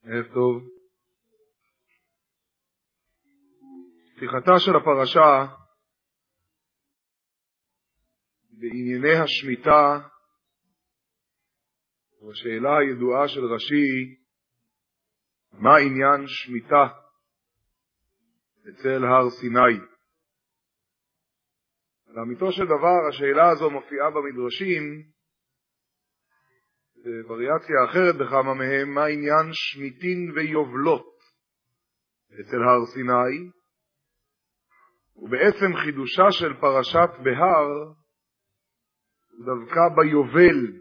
ערב טוב. פתיחתה של הפרשה בענייני השמיטה, והשאלה הידועה של רש"י, מה עניין שמיטה אצל הר סיני? לאמיתו של דבר, השאלה הזו מופיעה במדרשים, וריאציה אחרת בכמה מהם, מה עניין שמיטין ויובלות אצל הר סיני, ובעצם חידושה של פרשת בהר דווקא ביובל.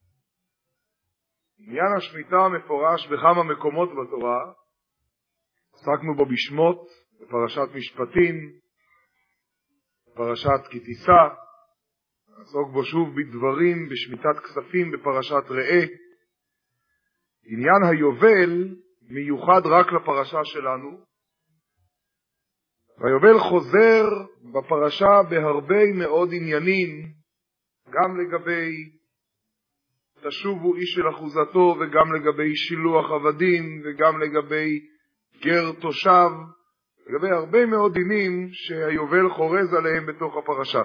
עניין השמיטה מפורש בכמה מקומות בתורה, עסקנו בו בשמות, בפרשת משפטים, בפרשת כי תישא, נעסוק בו שוב בדברים, בשמיטת כספים, בפרשת ראה. עניין היובל מיוחד רק לפרשה שלנו, והיובל חוזר בפרשה בהרבה מאוד עניינים, גם לגבי תשובו איש אל אחוזתו, וגם לגבי שילוח עבדים, וגם לגבי גר תושב, לגבי הרבה מאוד דינים שהיובל חורז עליהם בתוך הפרשה.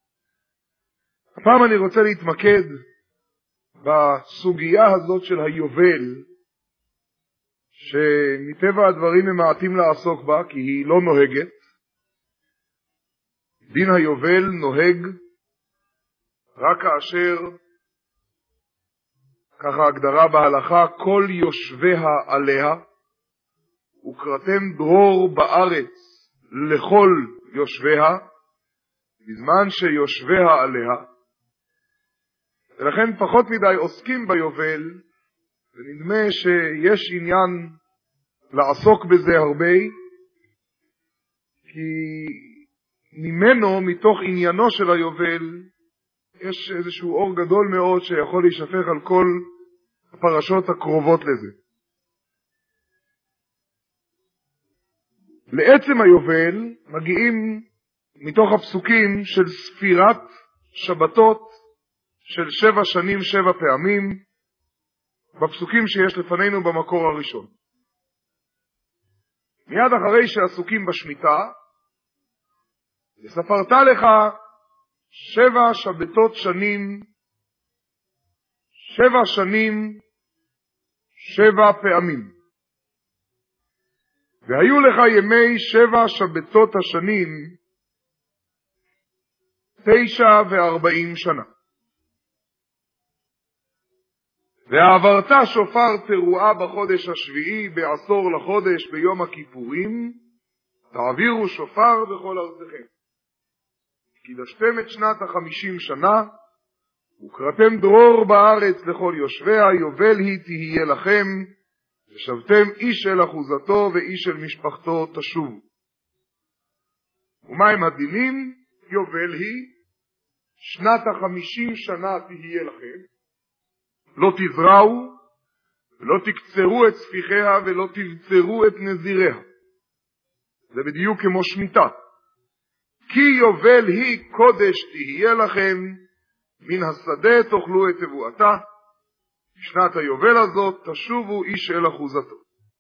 הפעם אני רוצה להתמקד בסוגיה הזאת של היובל, שמטבע הדברים ממעטים לעסוק בה, כי היא לא נוהגת. דין היובל נוהג רק כאשר, ככה הגדרה בהלכה, כל יושביה עליה, וקראתם דרור בארץ לכל יושביה, בזמן שיושביה עליה, ולכן פחות מדי עוסקים ביובל, ונדמה שיש עניין לעסוק בזה הרבה, כי ממנו, מתוך עניינו של היובל, יש איזשהו אור גדול מאוד שיכול להישפך על כל הפרשות הקרובות לזה. לעצם היובל מגיעים מתוך הפסוקים של ספירת שבתות של 7 שנים 7 פעמים, בפסוקים שיש לפנינו במקור הראשון. מיד אחרי שעסוקים בשמיטה, וספרת לך 7 שבתות שנים, 7 שנים 7 פעמים. והיו לך ימי 7 שבתות השנים 49 שנה. ועברת שופר תרועה בחודש השביעי, בעשור לחודש ביום הכיפורים, תעבירו שופר בכל ארצכם. קידשתם את שנת 50 שנה, וקראתם דרור בארץ לכל יושביה, יובל היא תהיה לכם, ושבתם איש אל אחוזתו ואיש אל משפחתו תשובו. ומה הם הדינים? יובל היא, שנת 50 שנה תהיה לכם, לא תזרעו, ולא תקצרו את ספיחיה, ולא תבצרו את נזיריה. זה בדיוק כמו שמיטה. כי יובל היא קודש תהיה לכם, מן השדה תאכלו את תבואתה, בשנת היובל הזאת תשובו איש אל אחוזתו.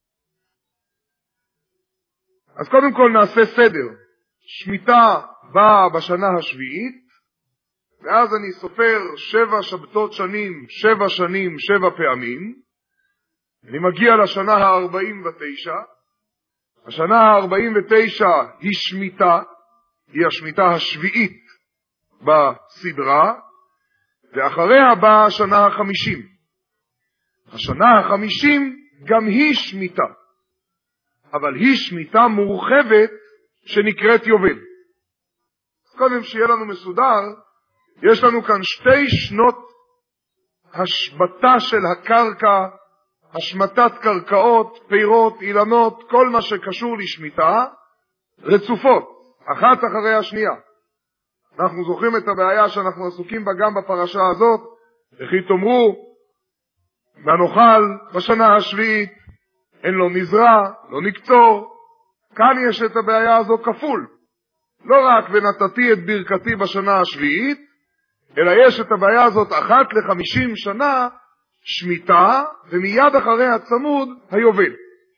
אז קודם כל נעשה סדר. שמיטה באה בשנה השביעית, ואז אני סופר 7 שבתות שנים, 7 שנים 7 פעמים, אני מגיע לשנה ה-49, השנה ה-49 היא שמיטה, היא השמיטה השביעית בסדרה, ואחריה באה השנה ה-50. השנה ה-50 גם היא שמיטה, אבל היא שמיטה מורחבת שנקראת יובל. קודם שיהיה לנו מסודר, יש לנו כאן 2 שנות השבתה של הקרקע, השמטת קרקעות, פירות, אילנות, כל מה שקשור לשמיטה, רצופות, אחת אחרי השנייה. אנחנו זוכרים את הבעיה שאנחנו עסוקים בה גם בפרשה הזאת, וכי תאמרו, ונאכל בשנה השביעית, אין לו נזרע, לא נקצור. כאן יש את הבעיה הזו כפול. לא רק ונתתי את ברכתי בשנה השביעית, אלא יש את הבעיה הזאת אחת ל50 שנה, שמיטה, ומיד אחרי הצמוד היובל.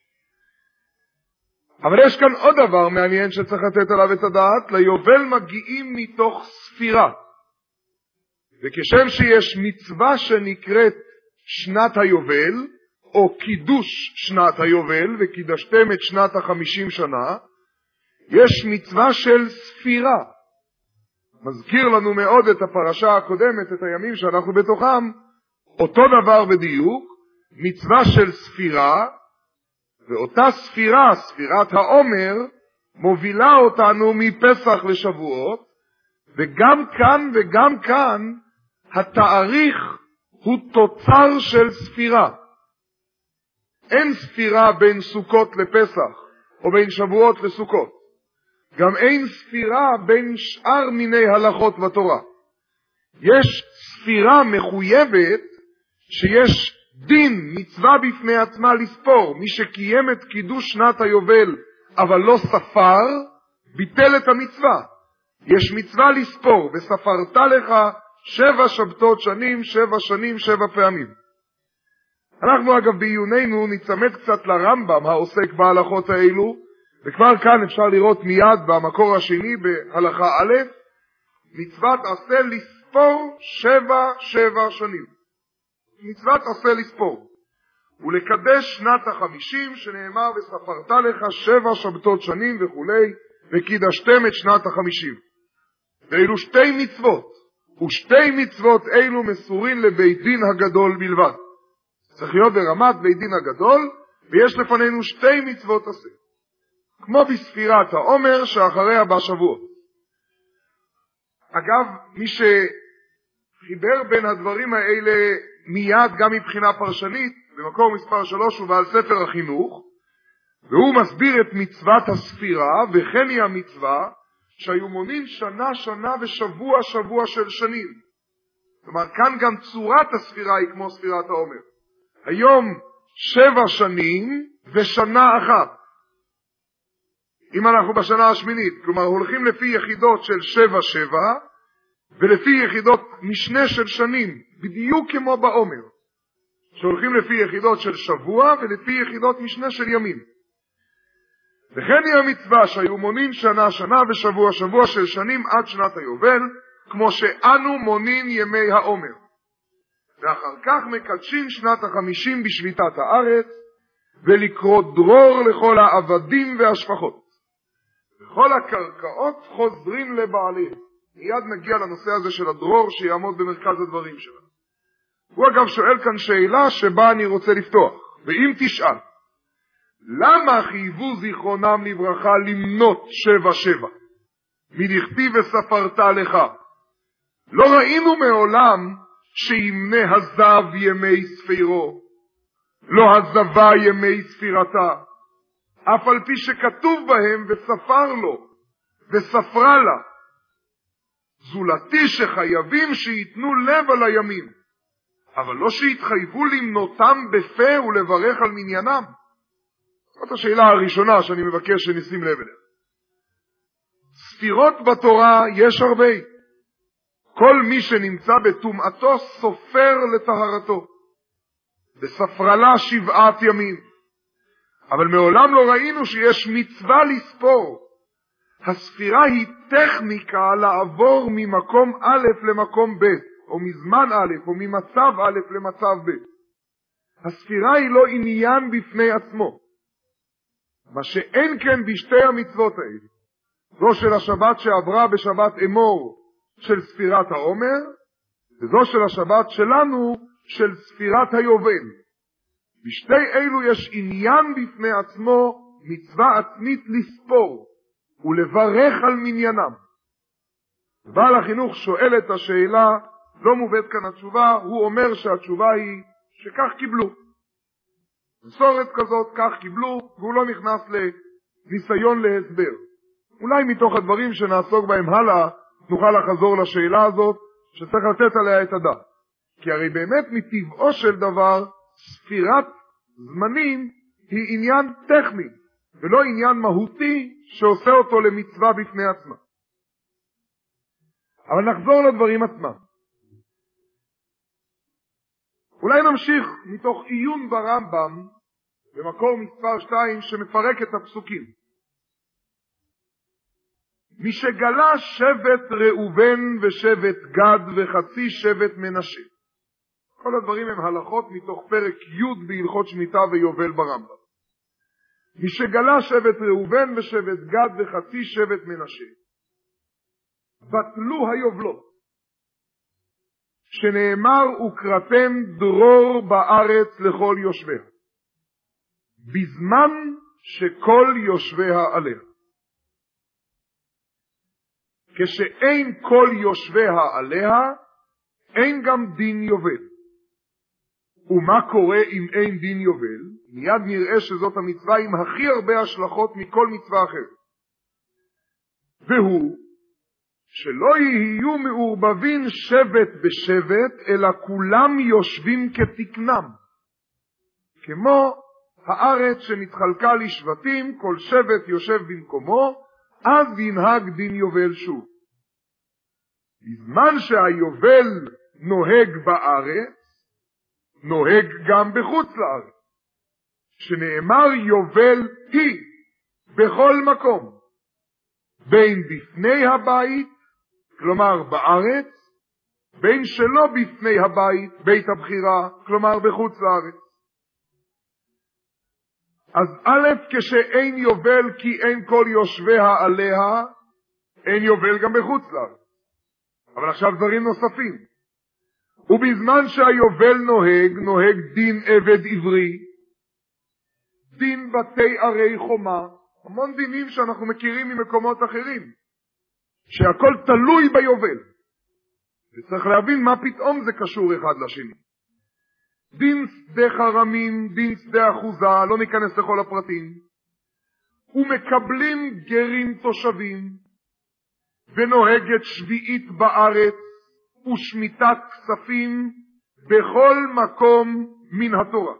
אבל יש כאן עוד דבר מעניין שצריך לתת עליו את הדעת. ליובל מגיעים מתוך ספירה, וכשם שיש מצווה שנקראת שנת היובל, או קידוש שנת היובל, וקידשתם את שנת 50 שנה, יש מצווה של ספירה. מזכיר לנו מאוד את הפרשה הקודמת, את הימים שאנחנו בתוכם, אותו דבר בדיוק, מצווה של ספירה, ואותה ספירה, ספירת העומר, מובילה אותנו מפסח לשבועות, וגם כאן התאריך הוא תוצר של ספירה. אין ספירה בין סוכות לפסח, או בין שבועות לסוכות. גם אין ספירה בין שאר מיני הלכות בתורה. יש ספירה מחויבת שיש דין, מצווה בפני עצמה לספור. מי שקיים את קידוש שנת היובל אבל לא ספר, ביטל את המצווה. יש מצווה לספור, וספרת לך 7 שבתות שנים, 7 שנים, 7 פעמים. אנחנו אגב בעיוננו נצמד קצת לרמב"ם העוסק בהלכות האלו, וכבר כאן אפשר לראות מיד במקור השני בהלכה א', מצוות עשה לספור 7 שנים. מצוות עשה לספור. ולקדש שנת 50 שנאמר וספרת לך 7 שבתות שנים וכולי, וקידשתם את שנת 50. ואלו 2 מצוות, ושתי מצוות אלו מסורין לבית דין הגדול בלבד. צריך להיות ברמת בית דין הגדול, ויש לפנינו 2 מצוות עשה. כמו בספירת העומר שאחריה בשבועות. אגב, מי שחיבר בין הדברים האלה מיד גם מבחינה פרשנית, במקור מספר 3 ובעל ספר החינוך, והוא מסביר את מצוות הספירה, וכן היא המצווה שהיו מונים שנה ושבוע של שנים. זאת אומרת, כאן גם צורת הספירה היא כמו ספירת העומר. היום 7 שנים ושנה אחת. אם אנחנו בשנה השמינית, כלומר הולכים לפי יחידות של 7, ולפי יחידות משנה של שנים, בדיוק כמו בעומר, שהולכים לפי יחידות של שבוע ולפי יחידות משנה של ימים. וכן היא המצווה שהיו מונים שנה ושבוע של שנים עד שנת היובל, כמו שאנו מונים ימי העומר. ואחר כך מקדשים שנת 50 בשביתת הארץ, ולקרוא דרור לכל העבדים והשפחות. וכל הקרקעות חוזרים לבעליהם. מיד נגיע לנושא הזה של הדרור שיעמוד במרכז הדברים שלנו. הוא אגב שואל כאן שאלה שבה אני רוצה לפתוח. ואם תשאל, למה חייבו זיכרונם לברכה למנות 7? מדכתיב וספרת לך. לא ראינו מעולם שימנה הזב ימי ספירו, לא הזבה ימי ספירתה, אף על פי שכתוב בהם וספר לו, וספרה לה. זולתי שחייבים שיתנו לב על הימים, אבל לא שיתחייבו למנותם בפה ולברך על מניינם. זאת השאלה הראשונה שאני מבקש שנשים לב אליה. ספירות בתורה יש הרבה. כל מי שנמצא בטומאתו סופר לטהרתו. וספרה לה 7 ימים. אבל מעולם לא ראינו שיש מצווה לספור. הספירה היא טכניקה לעבור ממקום א' למקום ב', או מזמן א', או ממצב א' למצב ב'. הספירה היא לא עניין בפני עצמו. מה שאין כן בשתי המצוות האלה. זו של השבת שעברה בשבת אמור של ספירת העומר, וזו של השבת שלנו של ספירת היובל. בשתי אלו יש עניין בפני עצמו, מצווה עצמית לספור ולברך על מניינם. בעל החינוך שואל את השאלה, לא מובאת כאן התשובה, הוא אומר שהתשובה היא שכך קיבלו. מסורת כזאת, כך קיבלו, והוא לא נכנס לניסיון להסבר. אולי מתוך הדברים שנעסוק בהם הלאה, נוכל לחזור לשאלה הזאת, שצריך לתת עליה את הדעת. כי הרי באמת מטבעו של דבר, ספירת זמנים היא עניין טכני, ולא עניין מהותי שעושה אותו למצווה בפני עצמה. אבל נחזור לדברים עצמם. אולי נמשיך מתוך עיון ברמב"ם, במקור מספר 2 שמפרק את הפסוקים. משגלה שבט ראובן ושבט גד וחצי שבט מנשה. כל הדברים הם הלכות מתוך פרק י' בהלכות שמיטה ויובל ברמב"ם. משגלה שבט ראובן ושבט גד וחצי שבט מנשה, בטלו היובלות, שנאמר וקראתם דרור בארץ לכל יושביה, בזמן שכל יושביה עליה. כשאין כל יושביה עליה, אין גם דין יובל. ומה קורה אם אין דין יובל? מיד נראה שזאת המצווה עם הכי הרבה השלכות מכל מצווה אחרת. והוא, שלא יהיו מעורבבים שבט בשבט, אלא כולם יושבים כתקנם. כמו הארץ שנתחלקה לשבטים, כל שבט יושב במקומו, אז ינהג דין יובל שוב. בזמן שהיובל נוהג בארץ, נוהג גם בחוץ לארץ, שנאמר יובל היא בכל מקום, בין בפני הבית, כלומר בארץ, בין שלא בפני הבית, בית הבחירה, כלומר בחוץ לארץ. אז א', כשאין יובל כי אין כל יושביה עליה, אין יובל גם בחוץ לארץ. אבל עכשיו דברים נוספים. ובזמן שהיובל נוהג דין עבד עברי, דין בתי ערי חומה, המון דינים שאנחנו מכירים ממקומות אחרים, שהכל תלוי ביובל. וצריך להבין מה פתאום זה קשור אחד לשני. דין שדה חרמים, דין שדה אחוזה, לא ניכנס לכל הפרטים, ומקבלים גרים תושבים, ונוהגת שביעית בארץ, ושמיטת כספים בכל מקום מן התורה.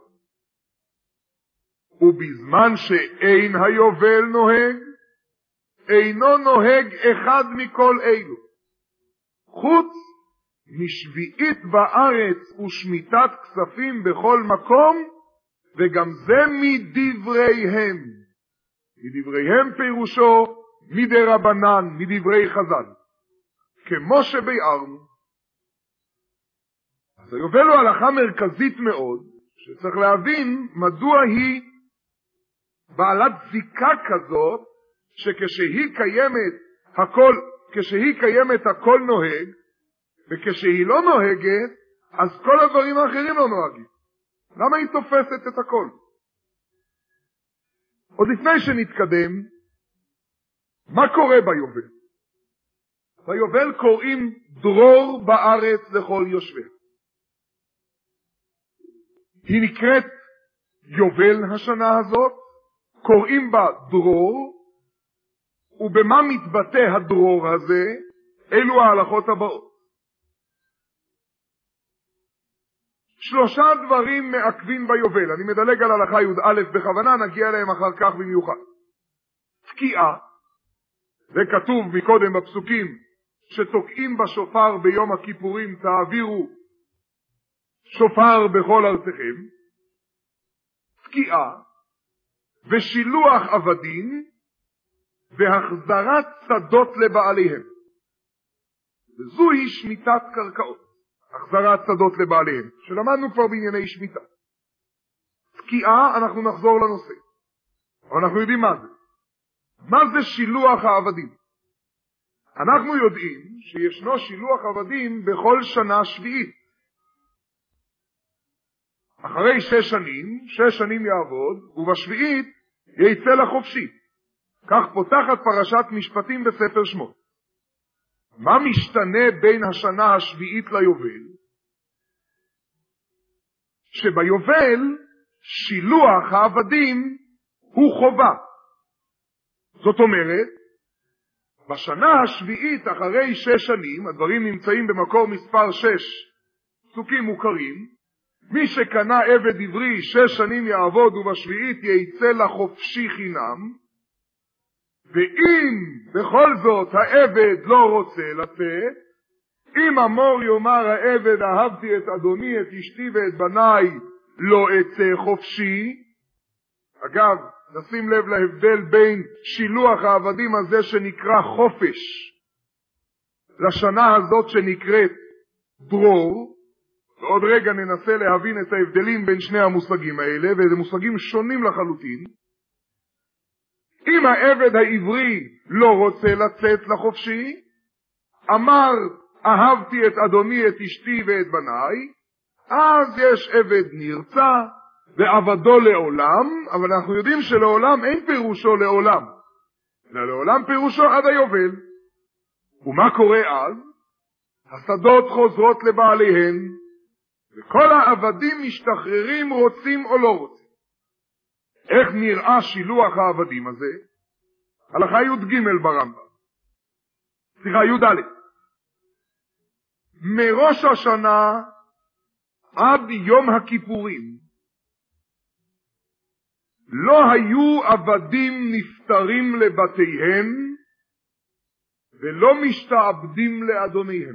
ובזמן שאין היובל נוהג, אינו נוהג אחד מכל אלו, חוץ משביעית בארץ ושמיטת כספים בכל מקום, וגם זה מדבריהם. מדבריהם פירושו מדרבנן, מדברי חז"ל, כמו שביארנו. אז היובל הוא הלכה מרכזית מאוד, שצריך להבין מדוע היא בעלת זיקה כזאת, כשהיא קיימת הכל נוהג, וכשהיא לא נוהגת, אז כל הדברים האחרים לא נוהגים. למה היא תופסת את הכל? עוד לפני שנתקדם, מה קורה ביובל? ביובל קוראים דרור בארץ לכל יושביה. היא נקראת יובל השנה הזאת, קוראים בה דרור, ובמה מתבטא הדרור הזה? אלו ההלכות הבאות. 3 דברים מעכבים ביובל. אני מדלג על הלכה י"א בכוונה, נגיע אליהם אחר כך במיוחד. תקיעה, זה כתוב מקודם בפסוקים, שתוקעים בשופר ביום הכיפורים, תעבירו שופר בכל ארצכם. תקיעה, ושילוח עבדים, והחזרת שדות לבעליהם. וזוהי שמיטת קרקעות, החזרת שדות לבעליהם, שלמדנו כבר בענייני שמיטה. תקיעה, אנחנו נחזור לנושא, אבל אנחנו יודעים מה זה. מה זה שילוח העבדים? אנחנו יודעים שישנו שילוח עבדים בכל שנה שביעית. אחרי 6 שנים יעבוד, ובשביעית יצא לחופשי. כך פותחת פרשת משפטים בספר שמות. מה משתנה בין השנה השביעית ליובל? שביובל שילוח העבדים הוא חובה. זאת אומרת, בשנה השביעית אחרי 6 שנים, הדברים נמצאים במקור מספר 6, פסוקים מוכרים, מי שקנה עבד עברי 6 שנים יעבוד ובשביעית יצא לחופשי חינם, ואם בכל זאת העבד לא רוצה לצאת, אם אמור יאמר העבד אהבתי את אדוני, את אשתי ואת בניי, לא אצא חופשי. אגב, נשים לב להבדל בין שילוח העבדים הזה שנקרא חופש, לשנה הזאת שנקראת דרור, ועוד רגע ננסה להבין את ההבדלים בין שני המושגים האלה, וזה מושגים שונים לחלוטין. אם העבד העברי לא רוצה לצאת לחופשי, אמר אהבתי את אדוני, את אשתי ואת בניי, אז יש עבד נרצע ועבדו לעולם, אבל אנחנו יודעים שלעולם אין פירושו לעולם, אלא לעולם פירושו עד היובל. ומה קורה אז? השדות חוזרות לבעליהן, וכל העבדים משתחררים רוצים או לא רוצים. איך נראה שילוח העבדים הזה? הלכה י"ג ברמב"ם, י"ד. מראש השנה עד יום הכיפורים לא היו עבדים נפטרים לבתיהם ולא משתעבדים לאדוניהם.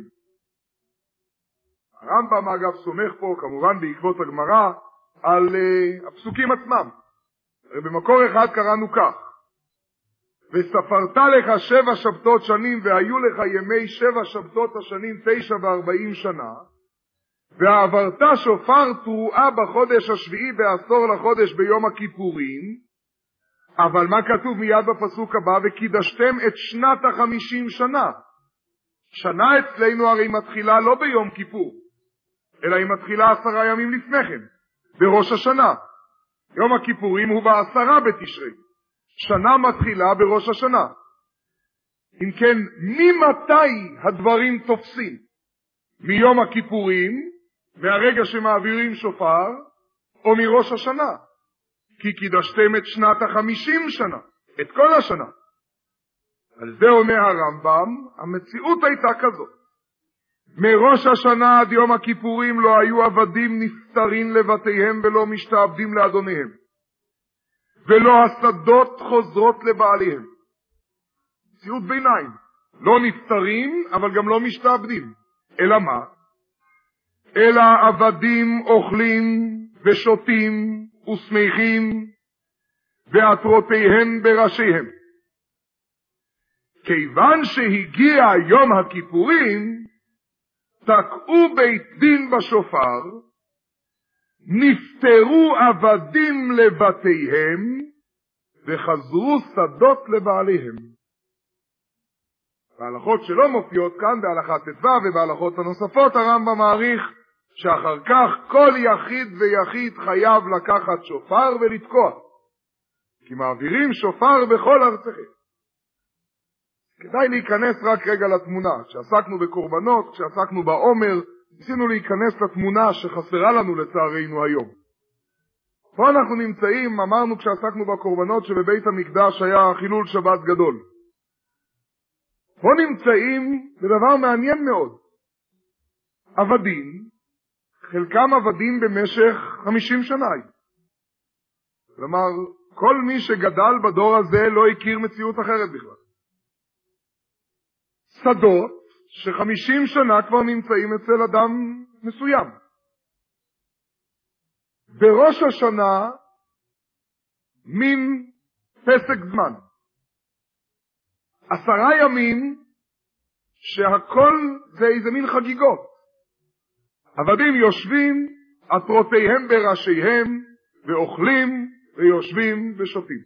הרמב"ם אגב סומך פה כמובן בעקבות הגמרא על הפסוקים עצמם. במקור אחד קראנו כך: וספרת לך 7 שבתות שנים והיו לך ימי 7 שבתות השנים 49 שנה, ועברת שופר תרועה בחודש השביעי בעשור לחודש ביום הכיפורים. אבל מה כתוב מיד בפסוק הבא? וקידשתם את שנת 50 שנה. שנה אצלנו הרי מתחילה לא ביום כיפור, אלא היא מתחילה 10 ימים לפני כן, בראש השנה. יום הכיפורים הוא ב10 בתשרי, שנה מתחילה בראש השנה. אם כן, ממתי הדברים תופסים? מיום הכיפורים, מהרגע שמעבירים שופר, או מראש השנה? כי קידשתם את שנת 50 שנה, את כל השנה. על זה עונה הרמב"ם, המציאות הייתה כזאת: מראש השנה עד יום הכיפורים לא היו עבדים נפטרים לבתיהם ולא משתעבדים לאדוניהם, ולא השדות חוזרות לבעליהם. מציאות ביניים, לא נפטרים אבל גם לא משתעבדים. אלא מה? אלא עבדים אוכלים ושותים ושמחים ועטרותיהם בראשיהם. כיוון שהגיע יום הכיפורים, תקעו בית דין בשופר, נפטרו עבדים לבתיהם וחזרו שדות לבעליהם. בהלכות שלא מופיעות כאן, בהלכת ט"ו ובהלכות הנוספות, הרמב"ם מעריך שאחר כך כל יחיד ויחיד חייב לקחת שופר ולתקוע, כי מעבירים שופר בכל ארצכם. כדאי להיכנס רק רגע לתמונה. כשעסקנו בקורבנות, כשעסקנו בעומר, ניסינו להיכנס לתמונה שחסרה לנו לצערנו היום. פה אנחנו נמצאים, אמרנו כשעסקנו בקורבנות שבבית המקדש היה חילול שבת גדול. פה נמצאים בדבר מעניין מאוד. עבדים, חלקם עבדים במשך 50 שנה. כלומר, כל מי שגדל בדור הזה לא הכיר מציאות אחרת בכלל. שדות ש50 שנה כבר נמצאים אצל אדם מסוים. בראש השנה מין פסק זמן, 10 ימים שהכל זה איזה מין חגיגות. עבדים יושבים, עטרותיהם בראשיהם, ואוכלים ויושבים ושותים.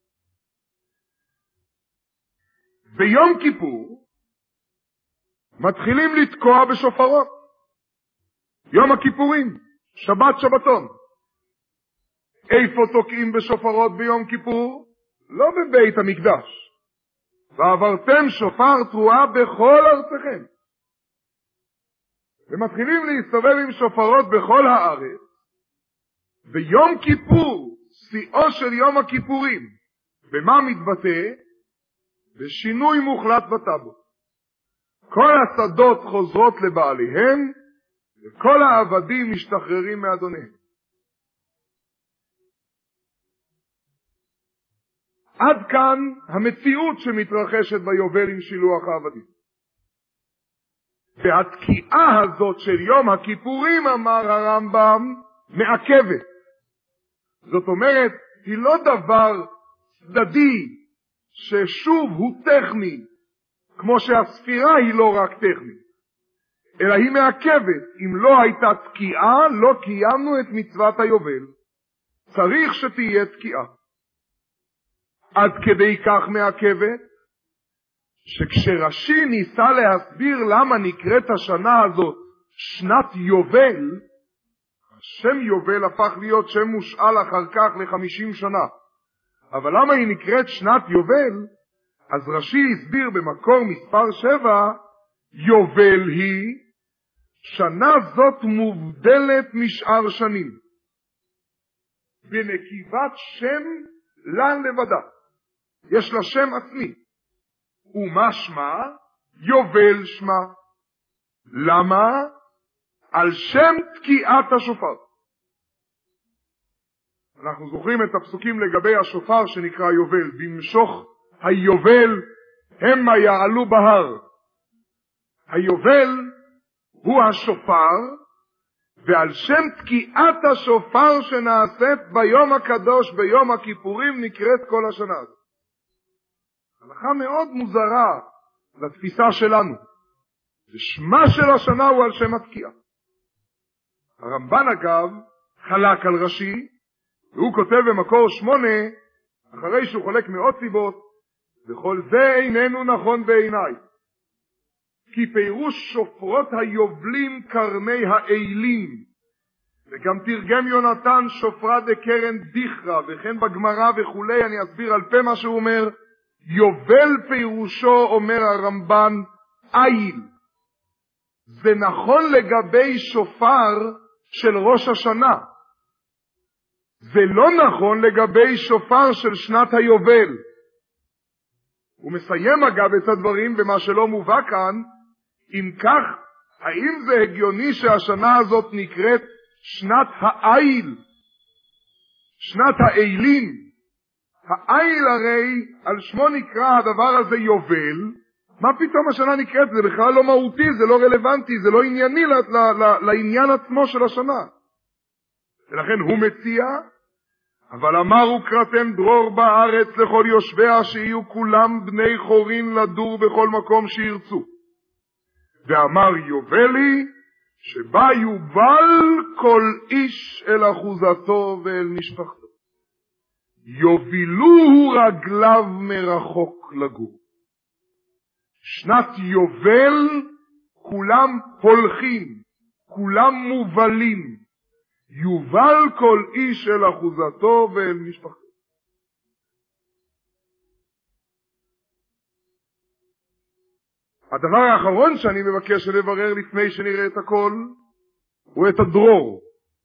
ביום כיפור מתחילים לתקוע בשופרות. יום הכיפורים, שבת שבתון. איפה תוקעים בשופרות ביום כיפור? לא בבית המקדש. ועברתם שופר תרועה בכל ארצכם. ומתחילים להסתובב עם שופרות בכל הארץ. ביום כיפור, שיאו של יום הכיפורים, במה מתבטא? בשינוי מוחלט בטאבו. כל השדות חוזרות לבעליהם, וכל העבדים משתחררים מאדוניהם. עד כאן המציאות שמתרחשת ביובל עם שילוח העבדים. והתקיעה הזאת של יום הכיפורים, אמר הרמב"ם, מעכבת. זאת אומרת, היא לא דבר צדדי ששוב הוא טכני, כמו שהספירה היא לא רק טכנית, אלא היא מעכבת. אם לא הייתה תקיעה, לא קיימנו את מצוות היובל. צריך שתהיה תקיעה. עד כדי כך מעכבת, שכשרש"י ניסה להסביר למה נקראת השנה הזאת שנת יובל, השם יובל הפך להיות שם מושאל אחר כך ל50 שנה. אבל למה היא נקראת שנת יובל? אז רש"י הסביר במקור מספר 7, יובל היא שנה זאת מובדלת משאר שנים, בנקיבת שם לה לבדה. יש לה שם עצמי. ומה שמה? יובל שמה. למה? על שם תקיעת השופר. אנחנו זוכרים את הפסוקים לגבי השופר שנקרא יובל. במשוך היובל המה יעלו בהר. היובל הוא השופר, ועל שם תקיעת השופר שנעשית ביום הקדוש, ביום הכיפורים, נקראת כל השנה הזאת. הלכה מאוד מוזרה לתפיסה שלנו. ושמה של השנה הוא על שם התקיעה. הרמב"ן אגב חלק על רש"י, והוא כותב במקור 8, אחרי שהוא חולק מאות סיבות, וכל זה איננו נכון בעיניי. כי פירוש שופרות היובלים קרני האילים, וגם תרגם יונתן שופרה דקרן דיכרה, וכן בגמרא וכולי, אני אסביר על פה מה שהוא אומר, יובל פירושו, אומר הרמב"ן, איל. זה נכון לגבי שופר של ראש השנה. זה לא נכון לגבי שופר של שנת היובל. הוא מסיים אגב את הדברים במה שלא מובא כאן, אם כך, האם זה הגיוני שהשנה הזאת נקראת שנת האיל, שנת האילים? האיל הרי על שמו נקרא הדבר הזה יובל. מה פתאום השנה נקראת? זה בכלל לא מהותי, זה לא רלוונטי, זה לא ענייני לעניין עצמו של השנה. ולכן הוא מציע, אבל אמרו קראתם דרור בארץ לכל יושביה שיהיו כולם בני חורין לדור בכל מקום שירצו. ואמר יובלי שבה יובל כל איש אל אחוזתו ואל משפחתו. יובילוהו רגליו מרחוק לגור. שנת יובל כולם הולכים, כולם מובלים. יובל כל איש אל אחוזתו ואל משפחתו. הדבר האחרון שאני מבקש לברר לפני שנראה את הכל, הוא את הדרור.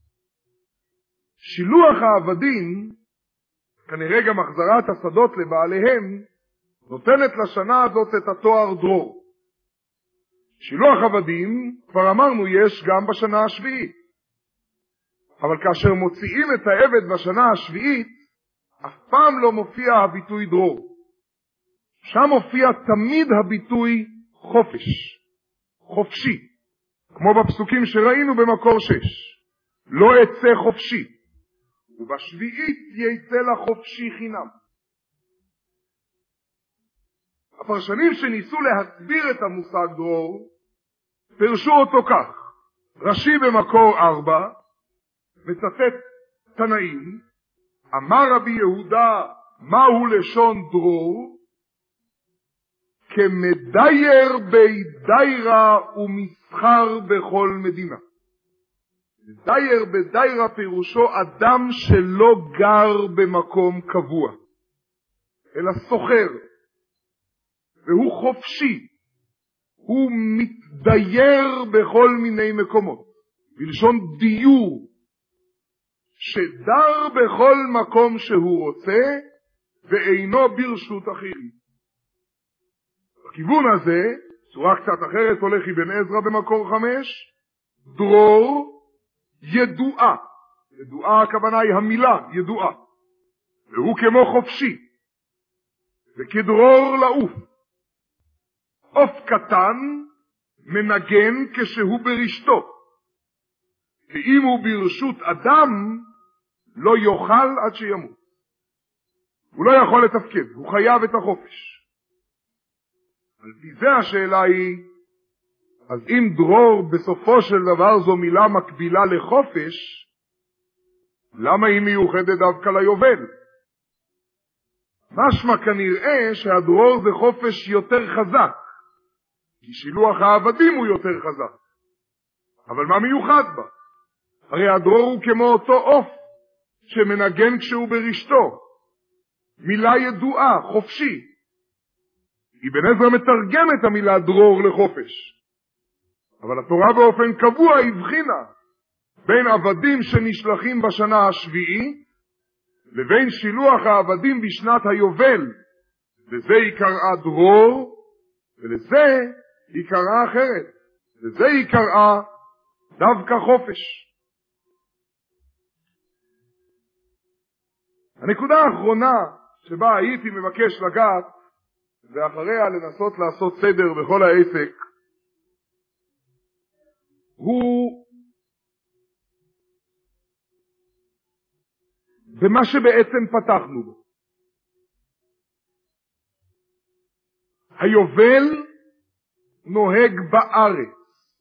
שילוח העבדים, כנראה גם החזרת השדות לבעליהם, נותנת לשנה הזאת את התואר דרור. שילוח עבדים, כבר אמרנו, יש גם בשנה השביעית. אבל כאשר מוציאים את העבד בשנה השביעית, אף פעם לא מופיע הביטוי דרור. שם מופיע תמיד הביטוי חופש, חופשי, כמו בפסוקים שראינו במקור 6. לא יצא חופשי, ובשביעית יצא לחופשי חינם. הפרשנים שניסו להסביר את המושג דרור, פרשו אותו כך. רש"י במקור 4, מצטט תנאים, אמר רבי יהודה, מהו לשון דרור? כמדייר בדיירה ומסחר בכל מדינה. מדייר בדיירה פירושו אדם שלא גר במקום קבוע, אלא סוחר, והוא חופשי, הוא מתדייר בכל מיני מקומות, בלשון דיור, שדר בכל מקום שהוא רוצה ואינו ברשות אחרים. בכיוון הזה, צורה קצת אחרת הולך אבן עזרא במקור 5, דרור ידועה. ידועה הכוונה היא המילה ידועה. והוא כמו חופשי. וכדרור לעוף. עוף קטן מנגן כשהוא ברשתו, ואם הוא ברשות אדם, לא יאכל עד שימות. הוא לא יכול לתפקד, הוא חייב את החופש. על פי זה השאלה היא, אז אם דרור בסופו של דבר זו מילה מקבילה לחופש, למה היא מיוחדת דווקא ליובל? משמע כנראה שהדרור זה חופש יותר חזק, כי שילוח העבדים הוא יותר חזק. אבל מה מיוחד בה? הרי הדרור הוא כמו אותו עוף שמנגן כשהוא ברשתו. מילה ידועה, חופשי. אבן עזרא מתרגם את המילה דרור לחופש. אבל התורה באופן קבוע הבחינה בין עבדים שנשלחים בשנה השביעית לבין שילוח העבדים בשנת היובל. לזה היא קראה דרור, ולזה היא קראה אחרת. לזה היא קראה דווקא חופש. הנקודה האחרונה שבה הייתי מבקש לגעת, ואחריה לנסות לעשות סדר בכל העסק, הוא במה שבעצם פתחנו בו. היובל נוהג בארץ.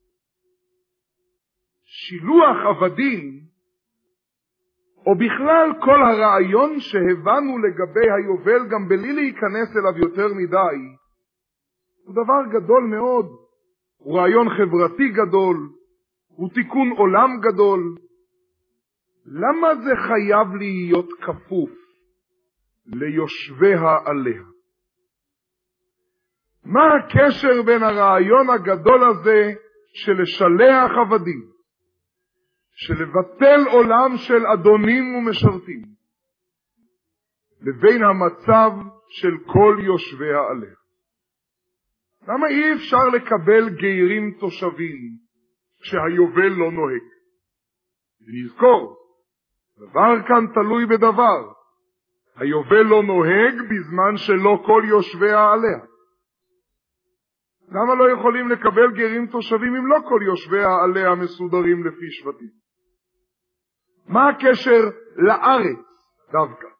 שילוח עבדים, או בכלל כל הרעיון שהבנו לגבי היובל גם בלי להיכנס אליו יותר מדי, הוא דבר גדול מאוד. הוא רעיון חברתי גדול, הוא תיקון עולם גדול. למה זה חייב להיות כפוף ליושביה עליה? מה הקשר בין הרעיון הגדול הזה של לשלח עבדים, של לבטל עולם של אדונים ומשרתים, לבין המצב של כל יושביה עליה? למה אי אפשר לקבל גיירים תושבים כשהיובל לא נוהג? ונזכור, דבר כאן תלוי בדבר. היובל לא נוהג בזמן שלא כל יושביה עליה. למה לא יכולים לקבל גיירים תושבים אם לא כל יושביה עליה מסודרים לפי שבטים? מה הקשר לארץ דווקא?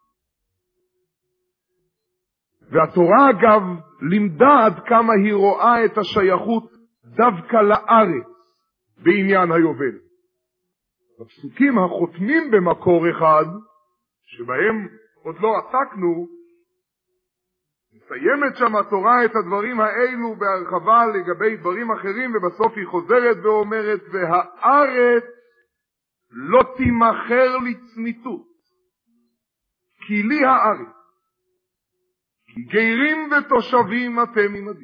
והתורה אגב לימדה עד כמה היא רואה את השייכות דווקא לארץ בעניין היובל. בפסוקים החותמים במקור אחד, שבהם עוד לא עסקנו, מסיימת שם התורה את הדברים האלו בהרחבה לגבי דברים אחרים, ובסוף היא חוזרת ואומרת, והארץ לא תימכר לצמיתות, כי לי הארץ, כי גיירים ותושבים אתם עמדי.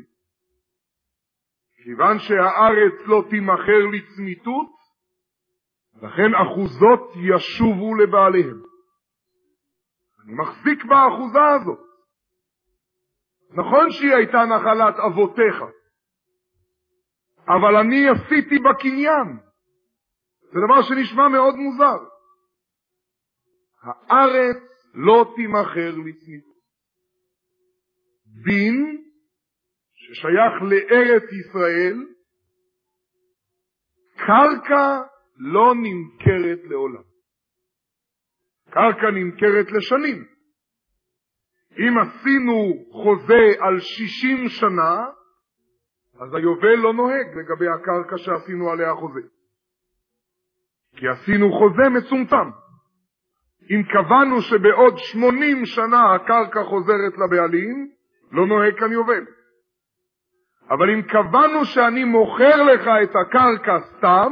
כיוון שהארץ לא תימכר לצמיתות, לכן אחוזות ישובו לבעליהם. אני מחזיק באחוזה הזאת. נכון שהיא הייתה נחלת אבותיך, אבל אני עשיתי בקניין. זה דבר שנשמע מאוד מוזר. הארץ לא תימכר לצמיתות. דין ששייך לארץ ישראל, קרקע לא נמכרת לעולם. קרקע נמכרת לשנים. אם עשינו חוזה על 60 שנה, אז היובל לא נוהג לגבי הקרקע שעשינו עליה חוזה. כי עשינו חוזה מצומצם. אם קבענו שבעוד 80 שנה הקרקע חוזרת לבעלים, לא נוהג כאן יובל. אבל אם קבענו שאני מוכר לך את הקרקע סתם,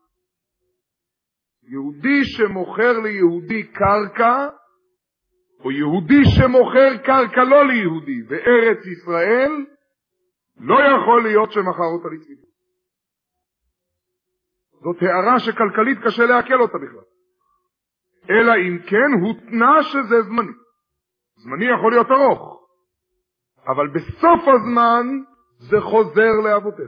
יהודי שמוכר ליהודי קרקע, או יהודי שמוכר קרקע לא ליהודי בארץ ישראל, לא יכול להיות שמכר אותה לצמיתות. זאת הערה שכלכלית קשה להקל אותה בכלל. אלא אם כן הותנה שזה זמני. זמני יכול להיות ארוך, אבל בסוף הזמן זה חוזר לאבותיך.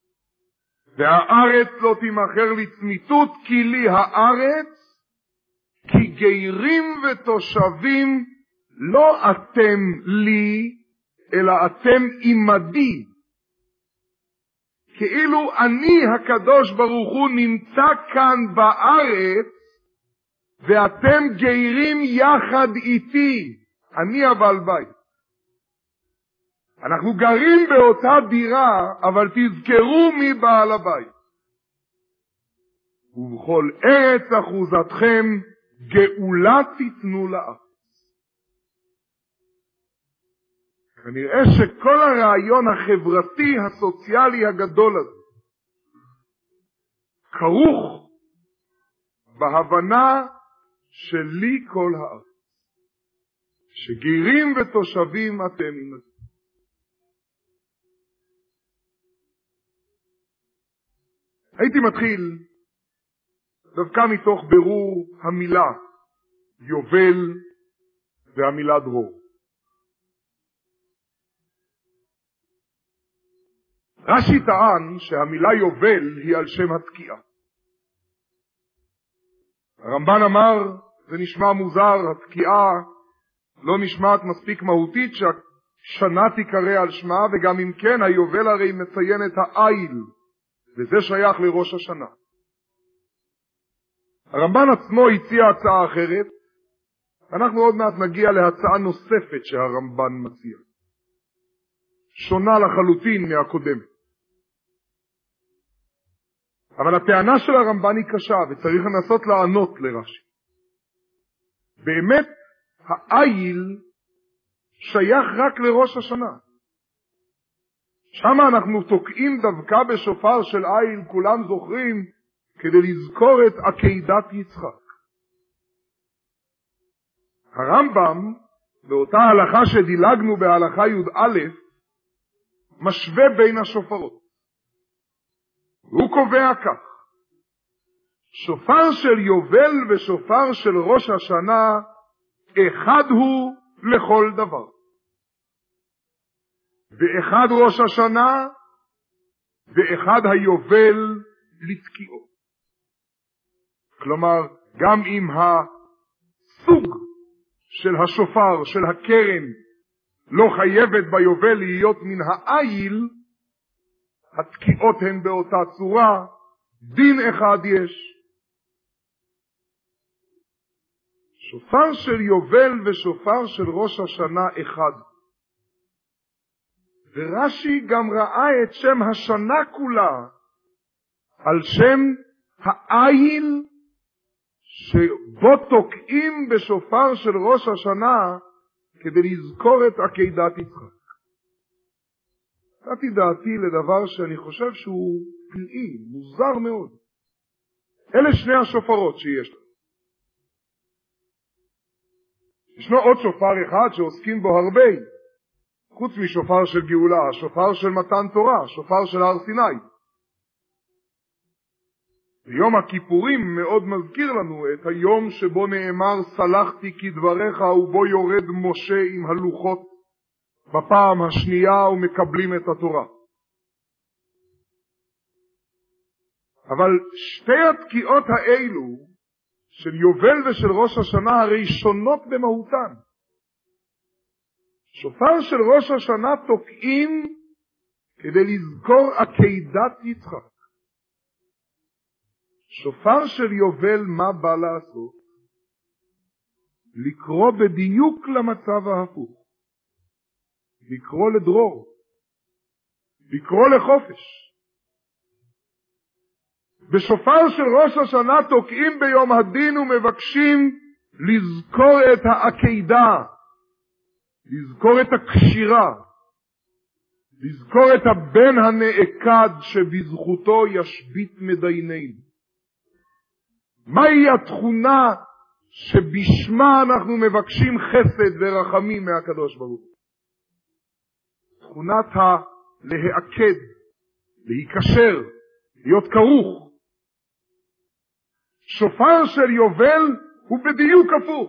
והארץ לא תימכר לצמיתות, כי לי הארץ, כי גיירים ותושבים לא אתם לי, אלא אתם עמדי. כאילו אני הקדוש ברוך הוא נמצא כאן בארץ, ואתם גיירים יחד איתי, אני הבעל בית. אנחנו גרים באותה דירה, אבל תזכרו מי בעל הבית. ובכל ארץ אחוזתכם גאולה תיתנו לארץ. ונראה שכל הרעיון החברתי הסוציאלי הגדול הזה כרוך בהבנה שלי כל הארץ, שגרים ותושבים אתם עם זה. הייתי מתחיל דווקא מתוך ברור המילה יובל והמילה דרור. רש"י טען שהמילה יובל היא על שם התקיעה. הרמב"ן אמר, זה נשמע מוזר, התקיעה לא נשמעת מספיק מהותית שהשנה תיקרא על שמה, וגם אם כן היובל הרי מציין את העיל, וזה שייך לראש השנה. הרמב"ן עצמו הציע הצעה אחרת, אנחנו עוד מעט נגיע להצעה נוספת שהרמב"ן מציע, שונה לחלוטין מהקודמת. אבל הטענה של הרמב"ן היא קשה, וצריך לנסות לענות לרש"י. באמת, העיל שייך רק לראש השנה. שם אנחנו תוקעים דווקא בשופר של עיל, כולם זוכרים, כדי לזכור את עקדת יצחק. הרמב"ם, באותה הלכה שדילגנו בהלכה י"א, משווה בין השופרות. והוא קובע כך: שופר של יובל ושופר של ראש השנה, אחד הוא לכל דבר. ואחד ראש השנה, ואחד היובל לתקיעו. כלומר, גם אם הסוג של השופר, של הקרן, לא חייבת ביובל להיות מן העיל, התקיעות הן באותה צורה, דין אחד יש. שופר של יובל ושופר של ראש השנה אחד. ורש"י גם ראה את שם השנה כולה על שם העיל שבו תוקעים בשופר של ראש השנה כדי לזכור את עקדת יצחק. נתתי דעתי לדבר שאני חושב שהוא פלאי, מוזר מאוד. אלה שני השופרות שיש לנו. ישנו עוד שופר אחד שעוסקים בו הרבה, חוץ משופר של גאולה, השופר של מתן תורה, שופר של הר סיני. ויום הכיפורים מאוד מזכיר לנו את היום שבו נאמר סלחתי כדבריך, ובו יורד משה עם הלוחות בפעם השנייה ומקבלים את התורה. אבל שתי התקיעות האלו של יובל ושל ראש השנה הרי שונות במהותן. שופר של ראש השנה תוקעים כדי לזכור עקדת יצחק. שופר של יובל מה בא לעשות? לקרוא בדיוק למצב ההפוך. לקרוא לדרור. לקרוא לחופש. בשופר של ראש השנה תוקעים ביום הדין ומבקשים לזכור את העקדה, לזכור את הקשירה, לזכור את הבן הנעקד שבזכותו ישבית מדייננו. מהי התכונה שבשמה אנחנו מבקשים חסד ורחמים מהקדוש ברוך הוא? תכונת להעקד, להיקשר, להיות כרוך. שופר של יובל הוא בדיוק הפוך.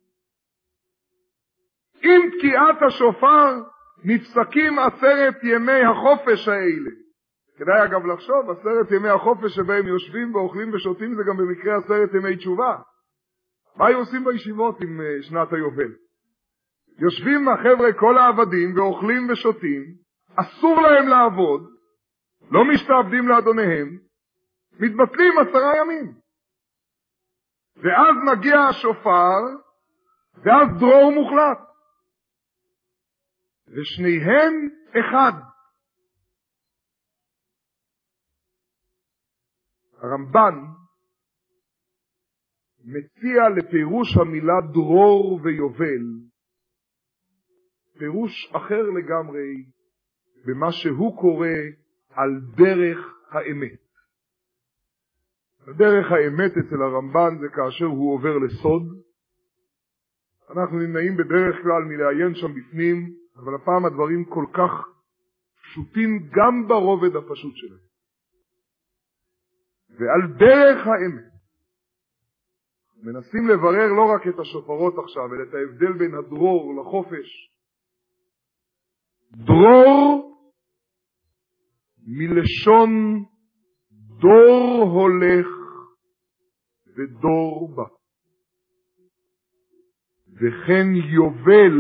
עם תקיעת השופר נפסקים 10 ימי החופש האלה. כדאי אגב לחשוב, 10 ימי החופש שבהם יושבים ואוכלים ושותים זה גם במקרה 10 ימי תשובה. מה היו עושים בישיבות עם שנת היובל? יושבים החבר'ה כל העבדים ואוכלים ושותים, אסור להם לעבוד, לא משתעבדים לאדוניהם, מתבטלים 10 ימים. ואז מגיע השופר, ואז דרור מוחלט. ושניהם אחד. הרמב"ן מציע לפירוש המילה דרור ויובל, פירוש אחר לגמרי במה שהוא קורא על דרך האמת. דרך האמת אצל הרמב"ן זה כאשר הוא עובר לסוד. אנחנו נמנעים בדרך כלל מלעיין שם בפנים, אבל הפעם הדברים כל כך פשוטים גם ברובד הפשוט שלהם. ועל דרך האמת מנסים לברר לא רק את השופרות עכשיו, אלא את ההבדל בין הדרור לחופש. דרור מלשון דור הולך ודור בא. וכן יובל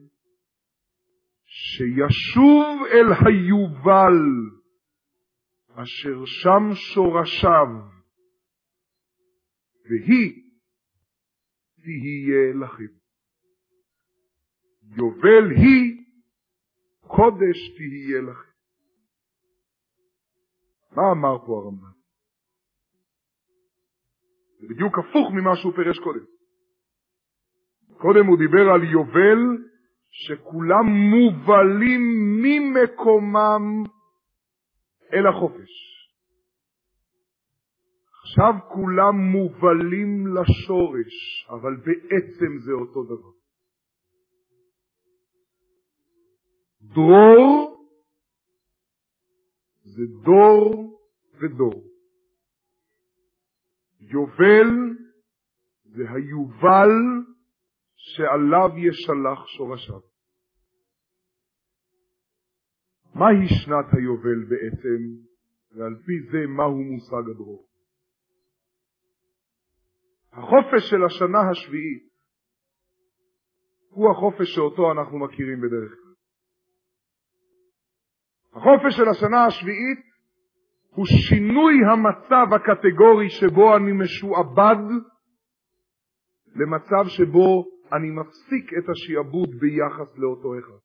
שישוב אל היובל אשר שם שורשיו, והיא תהיה לכם. יובל היא קודש תהיה לכם. מה אמר פה הרמב"ן? זה בדיוק הפוך ממה שהוא פירש קודם. קודם הוא דיבר על יובל שכולם מובלים ממקומם אל החופש. עכשיו כולם מובלים לשורש, אבל בעצם זה אותו דבר. דרור זה דור ודור. יובל זה היובל שעליו ישלח שורשיו. מהי שנת היובל בעצם, ועל פי זה מהו מושג הדרור? החופש של השנה השביעית הוא החופש שאותו אנחנו מכירים בדרך כלל. החופש של השנה השביעית הוא שינוי המצב הקטגורי שבו אני משועבד למצב שבו אני מפסיק את השיעבוד ביחס לאותו אחד.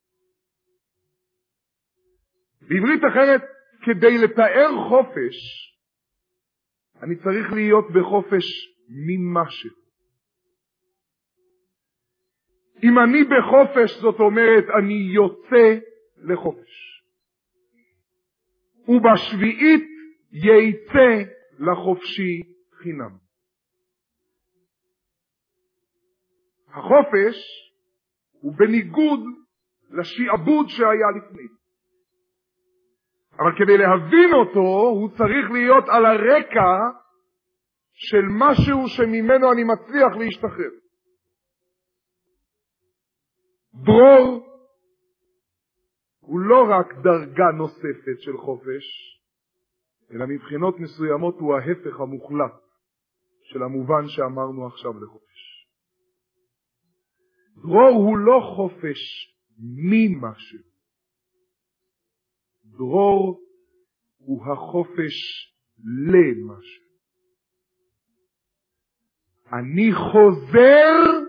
בעברית אחרת, כדי לתאר חופש, אני צריך להיות בחופש ממשהו. אם אני בחופש, זאת אומרת, אני יוצא לחופש. ובשביעית יצא לחופשי חינם. החופש הוא בניגוד לשיעבוד שהיה לפני. אבל כדי להבין אותו, הוא צריך להיות על הרקע של משהו שממנו אני מצליח להשתחרר. דרור הוא לא רק דרגה נוספת של חופש, אלא מבחינות מסוימות הוא ההפך המוחלט של המובן שאמרנו עכשיו לחופש. דרור הוא לא חופש ממשהו. דרור הוא החופש למשהו. אני חוזר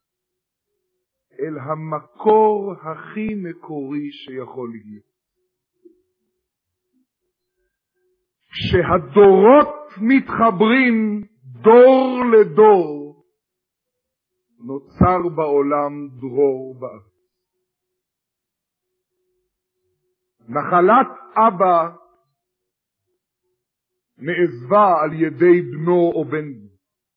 אל המקור הכי מקורי שיכול להיות. כשהדורות מתחברים דור לדור, נוצר בעולם דרור בארץ. נחלת אבא נעזבה על ידי בנו או בן בנו.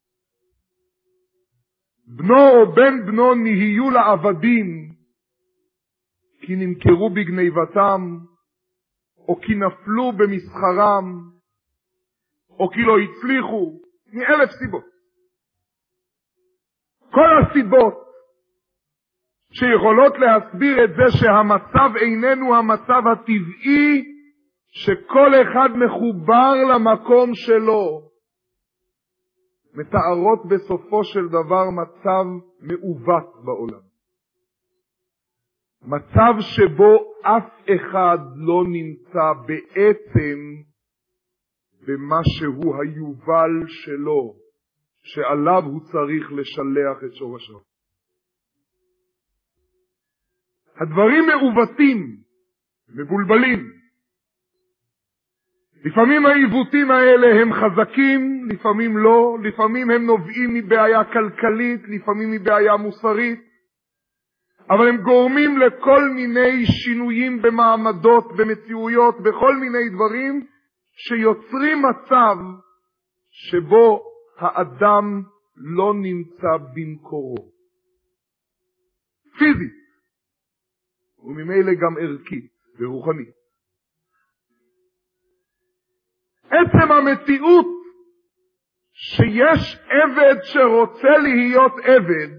בנו או בן בנו נהיו לעבדים, כי נמכרו בגניבתם, או כי נפלו במסחרם, או כי לא הצליחו, מ1,000 סיבות. כל הסיבות שיכולות להסביר את זה שהמצב איננו המצב הטבעי, שכל אחד מחובר למקום שלו, מתארות בסופו של דבר מצב מעוות בעולם. מצב שבו אף אחד לא נמצא בעצם במה שהוא היובל שלו, שעליו הוא צריך לשלח את שורשיו. הדברים מעוותים, מבולבלים. לפעמים העיוותים האלה הם חזקים, לפעמים לא, לפעמים הם נובעים מבעיה כלכלית, לפעמים מבעיה מוסרית, אבל הם גורמים לכל מיני שינויים במעמדות, במציאויות, בכל מיני דברים שיוצרים מצב שבו האדם לא נמצא במקורו. פיזית, וממילא גם ערכית ורוחנית. עצם המציאות שיש עבד שרוצה להיות עבד,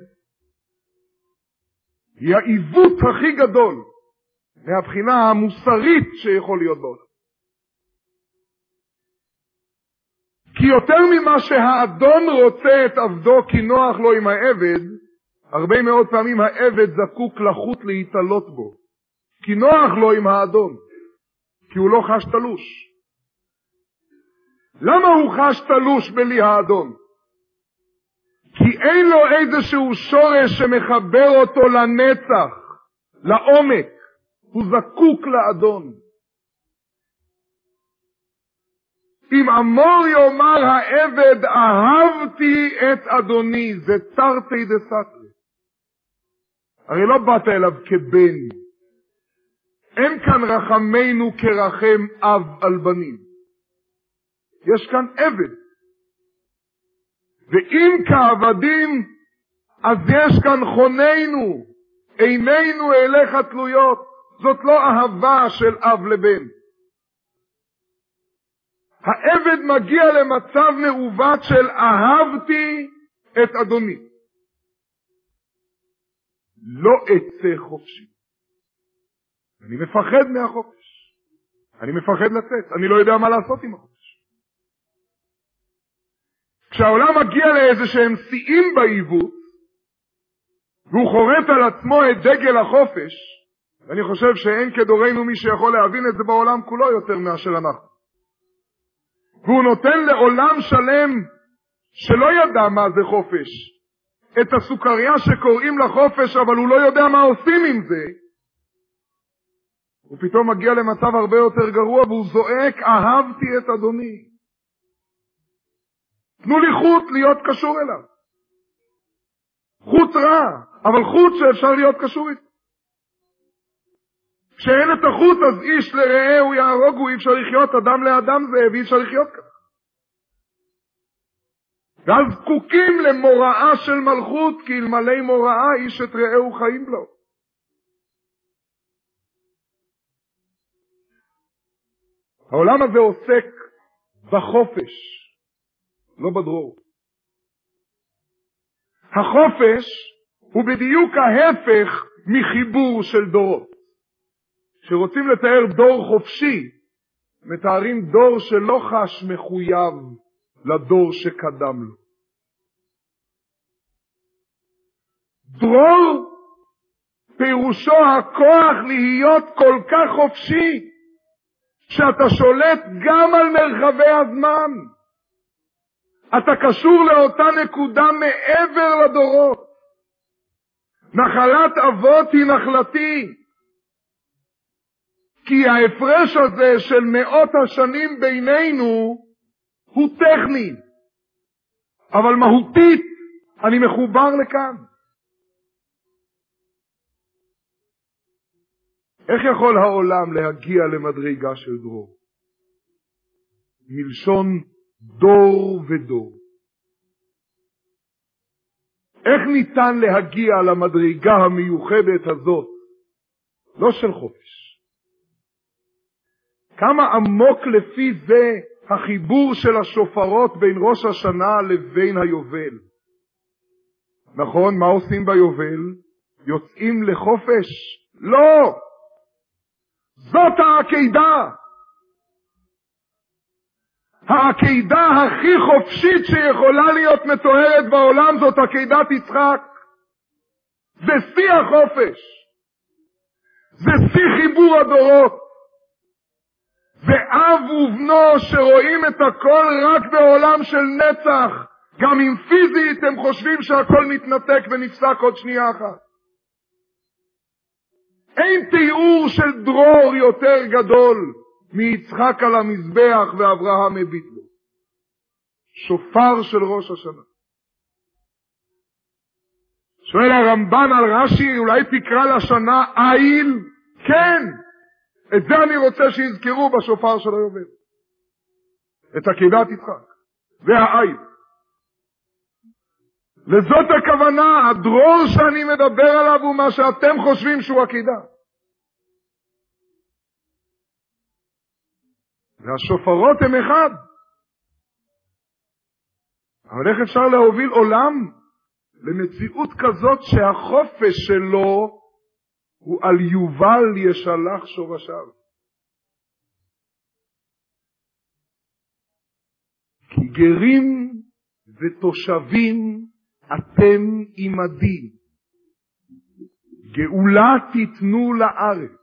היא העיוות הכי גדול מהבחינה המוסרית שיכול להיות בעולם. כי יותר ממה שהאדון רוצה את עבדו כי נוח לו עם העבד, הרבה מאוד פעמים העבד זקוק לחוט להתעלות בו. כי נוח לו עם האדון, כי הוא לא חש תלוש. למה הוא חש תלוש בלי האדון? כי אין לו איזשהו שורש שמחבר אותו לנצח, לעומק. הוא זקוק לאדון. אם אמור יאמר העבד, אהבתי את אדוני, זה תרתי דסתרי. הרי לא באת אליו כבן. אין כאן רחמנו כרחם אב על בנים. יש כאן עבד. ואם כעבדים, אז יש כאן חוננו, עינינו אליך תלויות. זאת לא אהבה של אב לבן. העבד מגיע למצב מעוות של אהבתי את אדוני. לא אצא חופשי. אני מפחד מהחופש. אני מפחד לצאת. אני לא יודע מה לעשות עם החופש. כשהעולם מגיע לאיזה שהם שיאים בעיוות, והוא חורט על עצמו את דגל החופש, ואני חושב שאין כדורנו מי שיכול להבין את זה בעולם כולו יותר מאשר אנחנו. והוא נותן לעולם שלם שלא ידע מה זה חופש, את הסוכריה שקוראים לה חופש, אבל הוא לא יודע מה עושים עם זה, הוא פתאום מגיע למצב הרבה יותר גרוע, והוא זועק, אהבתי את אדוני. תנו לי חוט להיות קשור אליו. חוט רע, אבל חוט שאפשר להיות קשור איתו. כשאין את החוט, אז איש לרעהו יהרוגו, אי אפשר לחיות, אדם לאדם זה, ואי אפשר לחיות ככה. ואז זקוקים למוראה של מלכות, כי אלמלא מוראה איש את רעהו חיים לו. העולם הזה עוסק בחופש, לא בדרור. החופש הוא בדיוק ההפך מחיבור של דורות. כשרוצים לתאר דור חופשי, מתארים דור שלא חש מחויב לדור שקדם לו. דרור פירושו הכוח להיות כל כך חופשי, שאתה שולט גם על מרחבי הזמן. אתה קשור לאותה נקודה מעבר לדורות. נחלת אבות היא נחלתי. כי ההפרש הזה של מאות השנים בינינו הוא טכני. אבל מהותית אני מחובר לכאן. איך יכול העולם להגיע למדרגה של דרור? מלשון דור ודור. איך ניתן להגיע למדרגה המיוחדת הזאת? לא של חופש. כמה עמוק לפי זה החיבור של השופרות בין ראש השנה לבין היובל. נכון, מה עושים ביובל? יוצאים לחופש? לא! זאת העקידה. העקידה הכי חופשית שיכולה להיות מתוארת בעולם זאת עקידת יצחק. זה שיא החופש. זה שיא חיבור הדורות. זה אב ובנו שרואים את הכל רק בעולם של נצח. גם אם פיזית הם חושבים שהכל מתנתק ונפסק עוד שנייה אחת. אין תיאור של דרור יותר גדול מיצחק על המזבח ואברהם הביט בו. שופר של ראש השנה. שואל הרמב"ן על רש"י, אולי תקרא לשנה איל? כן, את זה אני רוצה שיזכרו בשופר של היובל. את עקדת יצחק. זה האיל. וזאת הכוונה, הדרור שאני מדבר עליו הוא מה שאתם חושבים שהוא עקידה. והשופרות הם אחד. אבל איך אפשר להוביל עולם למציאות כזאת שהחופש שלו הוא על יובל ישלח שורשיו? כי גרים ותושבים אתם עמדי, גאולה תיתנו לארץ.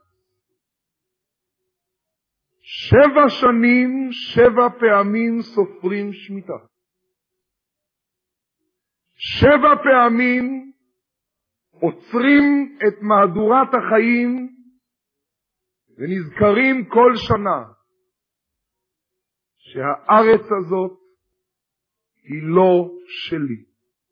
7 שנים 7 פעמים סופרים שמיטה. 7 פעמים עוצרים את מהדורת החיים ונזכרים כל שנה שהארץ הזאת היא לא שלי.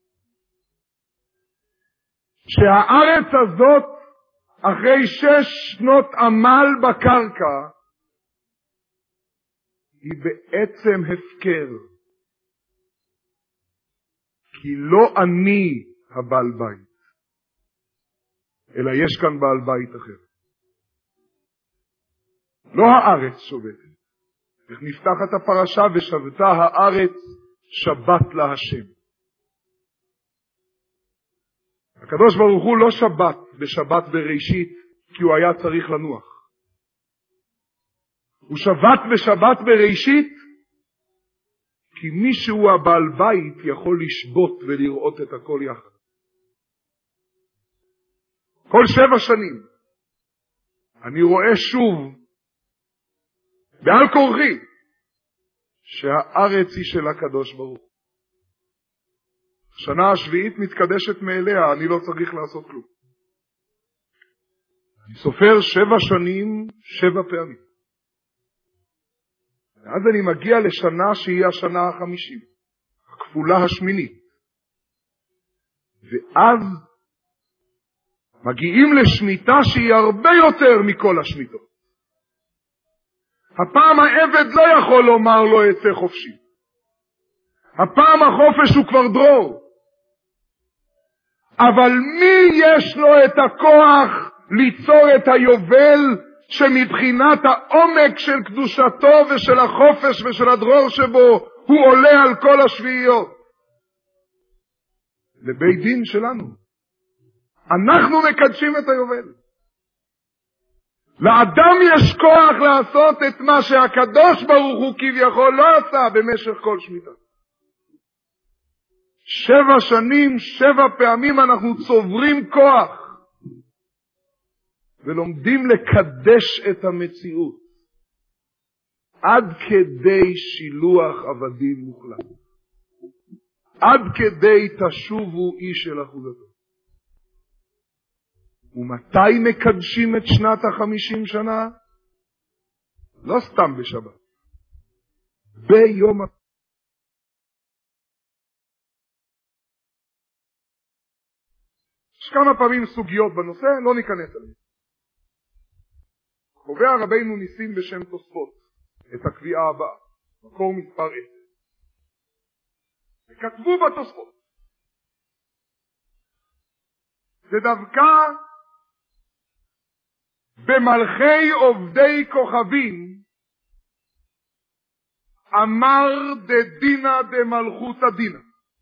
שהארץ הזאת אחרי 6 שנות עמל בקרקע היא בעצם הפקר. כי לא אני הבעל בית, אלא יש כאן בעל בית אחר. לא הארץ שובתת. איך נפתחת הפרשה ושבתה הארץ שבת לה השם. הקדוש ברוך הוא לא שבת בשבת בראשית כי הוא היה צריך לנוח. הוא שבת בשבת בראשית כי מישהו הבעל בית יכול לשבות ולראות את הכל יחד. כל 7 שנים אני רואה שוב בעל כורחי שהארץ היא של הקדוש ברוך הוא. השנה השביעית מתקדשת מאליה, אני לא צריך לעשות כלום. אני סופר 7 שנים 7 פעמים. ואז אני מגיע לשנה שהיא השנה ה-50, הכפולה השמינית. ואז מגיעים לשמיטה שהיא הרבה יותר מכל השמיטות. הפעם העבד לא יכול לומר לו יצא חופשי. הפעם החופש הוא כבר דרור. אבל מי יש לו את הכוח ליצור את היובל שמבחינת העומק של קדושתו ושל החופש ושל הדרור שבו הוא עולה על כל השביעיות? לבית דין שלנו. אנחנו מקדשים את היובל. לאדם יש כוח לעשות את מה שהקדוש ברוך הוא כביכול לא עשה במשך כל שמיטה. 7 שנים 7 פעמים אנחנו צוברים כוח ולומדים לקדש את המציאות עד כדי שילוח עבדים מוחלט, עד כדי תשובו איש אל אחוזתו. ומתי מקדשים את שנת ה-50 שנה? לא סתם בשבת, ביום יש כמה פעמים סוגיות בנושא, לא ניכנס אליהם. קובע רבינו ניסים בשם תוספות את הקביעה הבאה, מקור מספר 10. וכתבו בתוספות, זה דווקא במלכי עובדי כוכבים אמר דדינה דמלכות הדינה.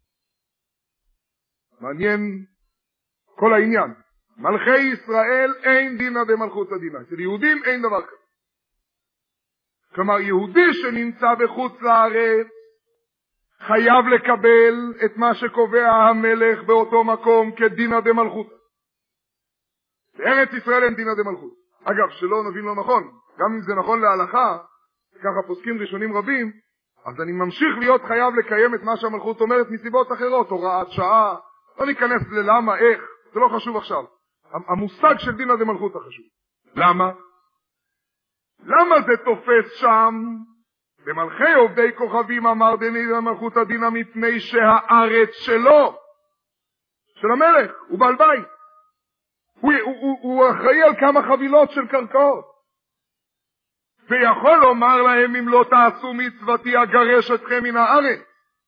מעניין כל העניין. מלכי ישראל אין דינה דמלכות הדינה. אצל יהודים אין דבר כזה. כלומר, יהודי שנמצא בחוץ לארץ חייב לקבל את מה שקובע המלך באותו מקום כדינה דמלכות. בארץ ישראל אין דינה דמלכות. אגב, שלא נבין לא נכון, גם אם זה נכון להלכה, ככה פוסקים ראשונים רבים, אז אני ממשיך להיות חייב לקיים את מה שהמלכות אומרת מסיבות אחרות, הוראת שעה, לא ניכנס ללמה, איך, זה לא חשוב עכשיו. המושג של דין הזה מלכות החשוב. למה? למה זה תופס שם? במלכי עובדי כוכבים אמר דני למלכות הדינה מפני שהארץ שלו, של המלך, הוא בעל בית. הוא אחראי על כמה חבילות של קרקעות. ויכול לומר להם אם לא תעשו מצוותי אגרש אתכם מן הארץ.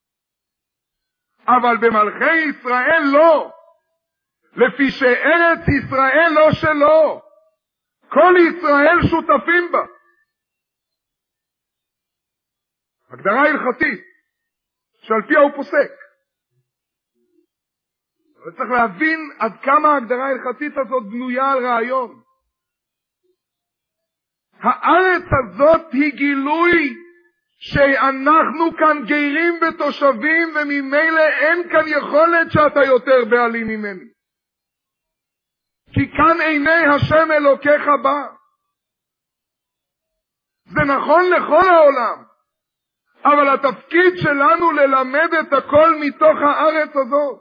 אבל במלכי ישראל לא. לפי שארץ ישראל לא שלו. כל ישראל שותפים בה. הגדרה הלכתית שעל פיה הוא פוסק. אבל צריך להבין עד כמה ההגדרה ההלכתית הזאת בנויה על רעיון. הארץ הזאת היא גילוי שאנחנו כאן גרים ותושבים וממילא אין כאן יכולת שאתה יותר בעלים ממני. כי כאן עיני השם אלוקיך בא. זה נכון לכל העולם, אבל התפקיד שלנו ללמד את הכל מתוך הארץ הזאת.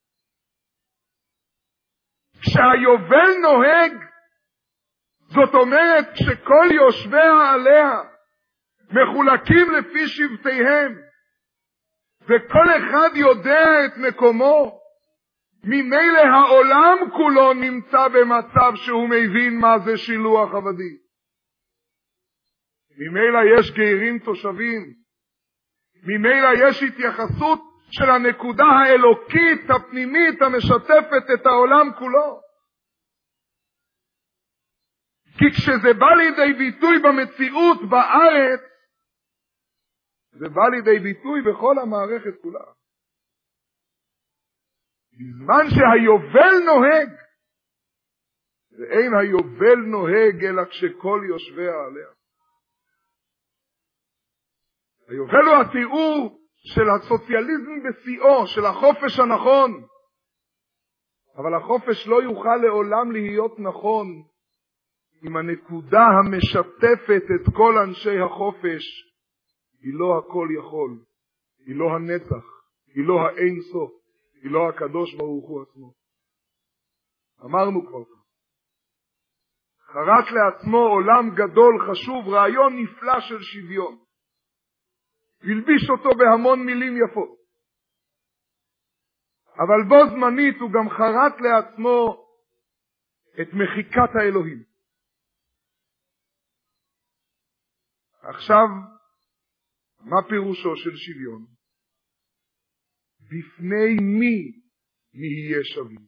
כשהיובל נוהג, זאת אומרת שכל יושביה עליה מחולקים לפי שבטיהם, וכל אחד יודע את מקומו, ממילא העולם כולו נמצא במצב שהוא מבין מה זה שילוח עבדים. ממילא יש גרים תושבים, ממילא יש התייחסות של הנקודה האלוקית הפנימית המשתפת את העולם כולו. כי כשזה בא לידי ביטוי במציאות בארץ, זה בא לידי ביטוי בכל המערכת כולה. בזמן שהיובל נוהג, ואין היובל נוהג אלא כשכל יושביה עליה. היובל הוא התיאור של הסוציאליזם בשיאו, של החופש הנכון. אבל החופש לא יוכל לעולם להיות נכון אם הנקודה המשתפת את כל אנשי החופש היא לא הכל יכול, היא לא הנצח, היא לא האין סוף, היא לא הקדוש ברוך הוא עצמו. אמרנו כבר, חרט לעצמו עולם גדול חשוב, רעיון נפלא של שוויון. הלביש אותו בהמון מילים יפות. אבל בו זמנית הוא גם חרט לעצמו את מחיקת האלוהים. עכשיו, מה פירושו של שוויון? בפני מי נהיה שווים?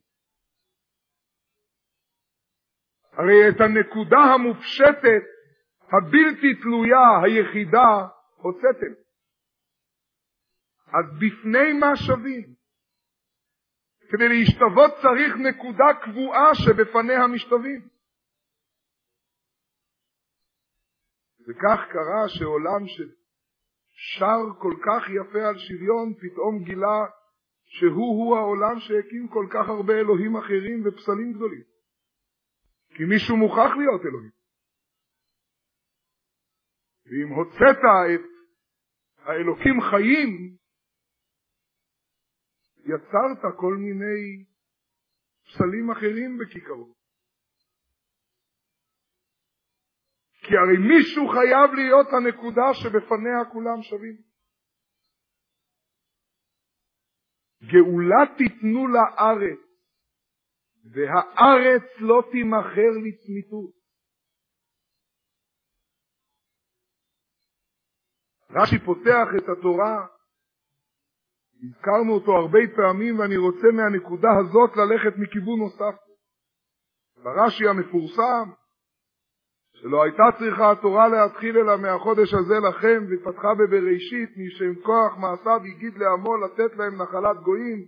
הרי את הנקודה המופשטת, הבלתי תלויה, היחידה, הוצאתם. אז בפני מה שווים? כדי להשתוות צריך נקודה קבועה שבפניה משתווים. וכך קרה שעולם ששר כל כך יפה על שוויון, פתאום גילה שהוא העולם שהקים כל כך הרבה אלוהים אחרים ופסלים גדולים. כי מישהו מוכרח להיות אלוהים. ואם הוצאת את האלוקים חיים, יצרת כל מיני פסלים אחרים בכיכרות. כי הרי מישהו חייב להיות הנקודה שבפניה כולם שווים. גאולה תיתנו לארץ, והארץ לא תימכר לצמיתות. רש"י פותח את התורה, הזכרנו אותו הרבה פעמים, ואני רוצה מהנקודה הזאת ללכת מכיוון נוסף. ברש"י המפורסם, שלא הייתה צריכה התורה להתחיל אלא מהחודש הזה לכם, ופתחה בבראשית, משם כוח מעשיו הגיד לעמו לתת להם נחלת גויים.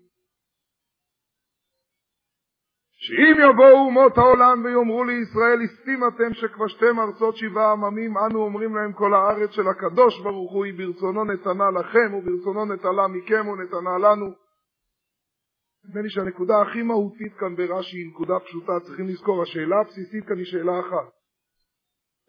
שאם יבואו אומות העולם ויאמרו לישראל, הסתים אתם שכבשתם ארצות 7 עממים, אנו אומרים להם כל הארץ של הקדוש ברוך הוא היא ברצונו נתנה לכם, וברצונו נטלה מכם ונתנה לנו. נדמה לי שהנקודה הכי מהותית כאן ברש"י היא נקודה פשוטה, צריכים לזכור, השאלה הבסיסית כאן היא שאלה אחת.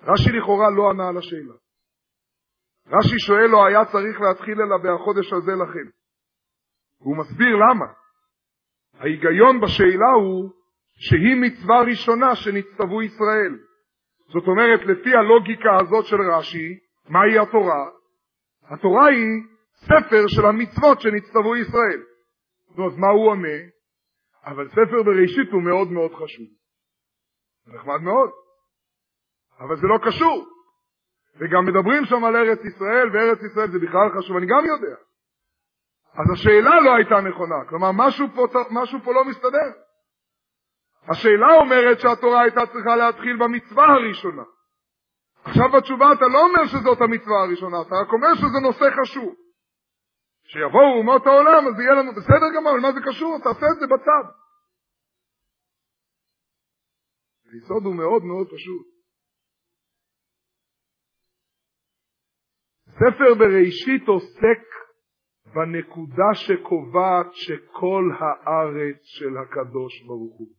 רש"י לכאורה לא ענה על השאלה. רש"י שואל לו, היה צריך להתחיל אלא בהחודש הזה לכם. והוא מסביר למה. ההיגיון בשאלה הוא שהיא מצווה ראשונה שנצטוו ישראל. זאת אומרת, לפי הלוגיקה הזאת של רש"י, מהי התורה? התורה היא ספר של המצוות שנצטוו ישראל. אז מה הוא עונה? אבל ספר בראשית הוא מאוד מאוד חשוב. נחמד מאוד. אבל זה לא קשור. וגם מדברים שם על ארץ ישראל, וארץ ישראל זה בכלל חשוב, אני גם יודע. אז השאלה לא הייתה נכונה, כלומר משהו פה לא מסתדר. השאלה אומרת שהתורה הייתה צריכה להתחיל במצווה הראשונה. עכשיו בתשובה אתה לא אומר שזאת המצווה הראשונה, אתה רק אומר שזה נושא חשוב. שיבואו אומות העולם, אז יהיה לנו בסדר גם, אבל מה זה קשור? תעשה את זה בצד. היסוד הוא מאוד מאוד פשוט. ספר בראשית עוסק בנקודה שקובעת שכל הארץ של הקדוש ברוך הוא.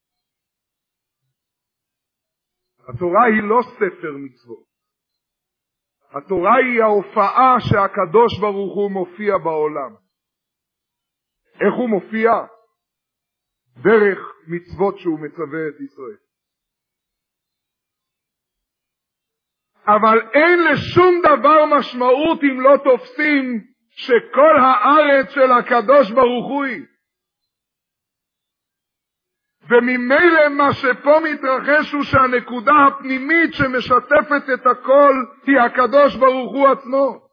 התורה היא לא ספר מצוות. התורה היא ההופעה שהקדוש ברוך הוא מופיע בעולם. איך הוא מופיע? דרך מצוות שהוא מצווה את ישראל. אבל אין לשום דבר משמעות אם לא תופסים שכל הארץ של הקדוש ברוך הוא היא. וממילא מה שפה מתרחש הוא שהנקודה הפנימית שמשתפת את הכל היא הקדוש ברוך הוא עצמו.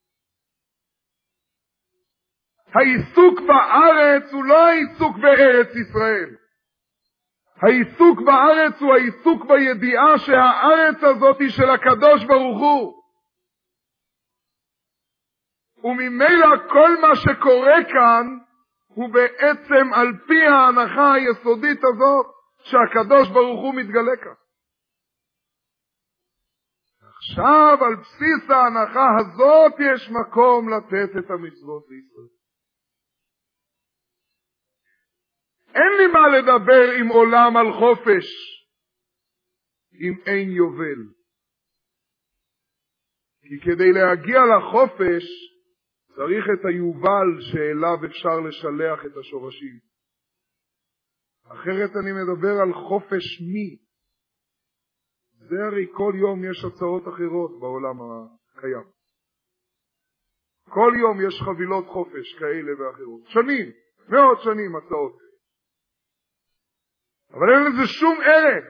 העיסוק בארץ הוא לא העיסוק בארץ ישראל. העיסוק בארץ הוא העיסוק בידיעה שהארץ הזאת היא של הקדוש ברוך הוא. וממילא כל מה שקורה כאן הוא בעצם על פי ההנחה היסודית הזאת שהקדוש ברוך הוא מתגלה כאן. עכשיו על בסיס ההנחה הזאת יש מקום לתת את המצוות לישראל. אין לי מה לדבר עם עולם על חופש אם אין יובל. כי כדי להגיע לחופש צריך את היובל שאליו אפשר לשלח את השורשים. אחרת אני מדבר על חופש מי. זה הרי כל יום יש הצעות אחרות בעולם הקיים. כל יום יש חבילות חופש כאלה ואחרות. שנים, מאות שנים הצעות. אבל אין לזה שום ערך.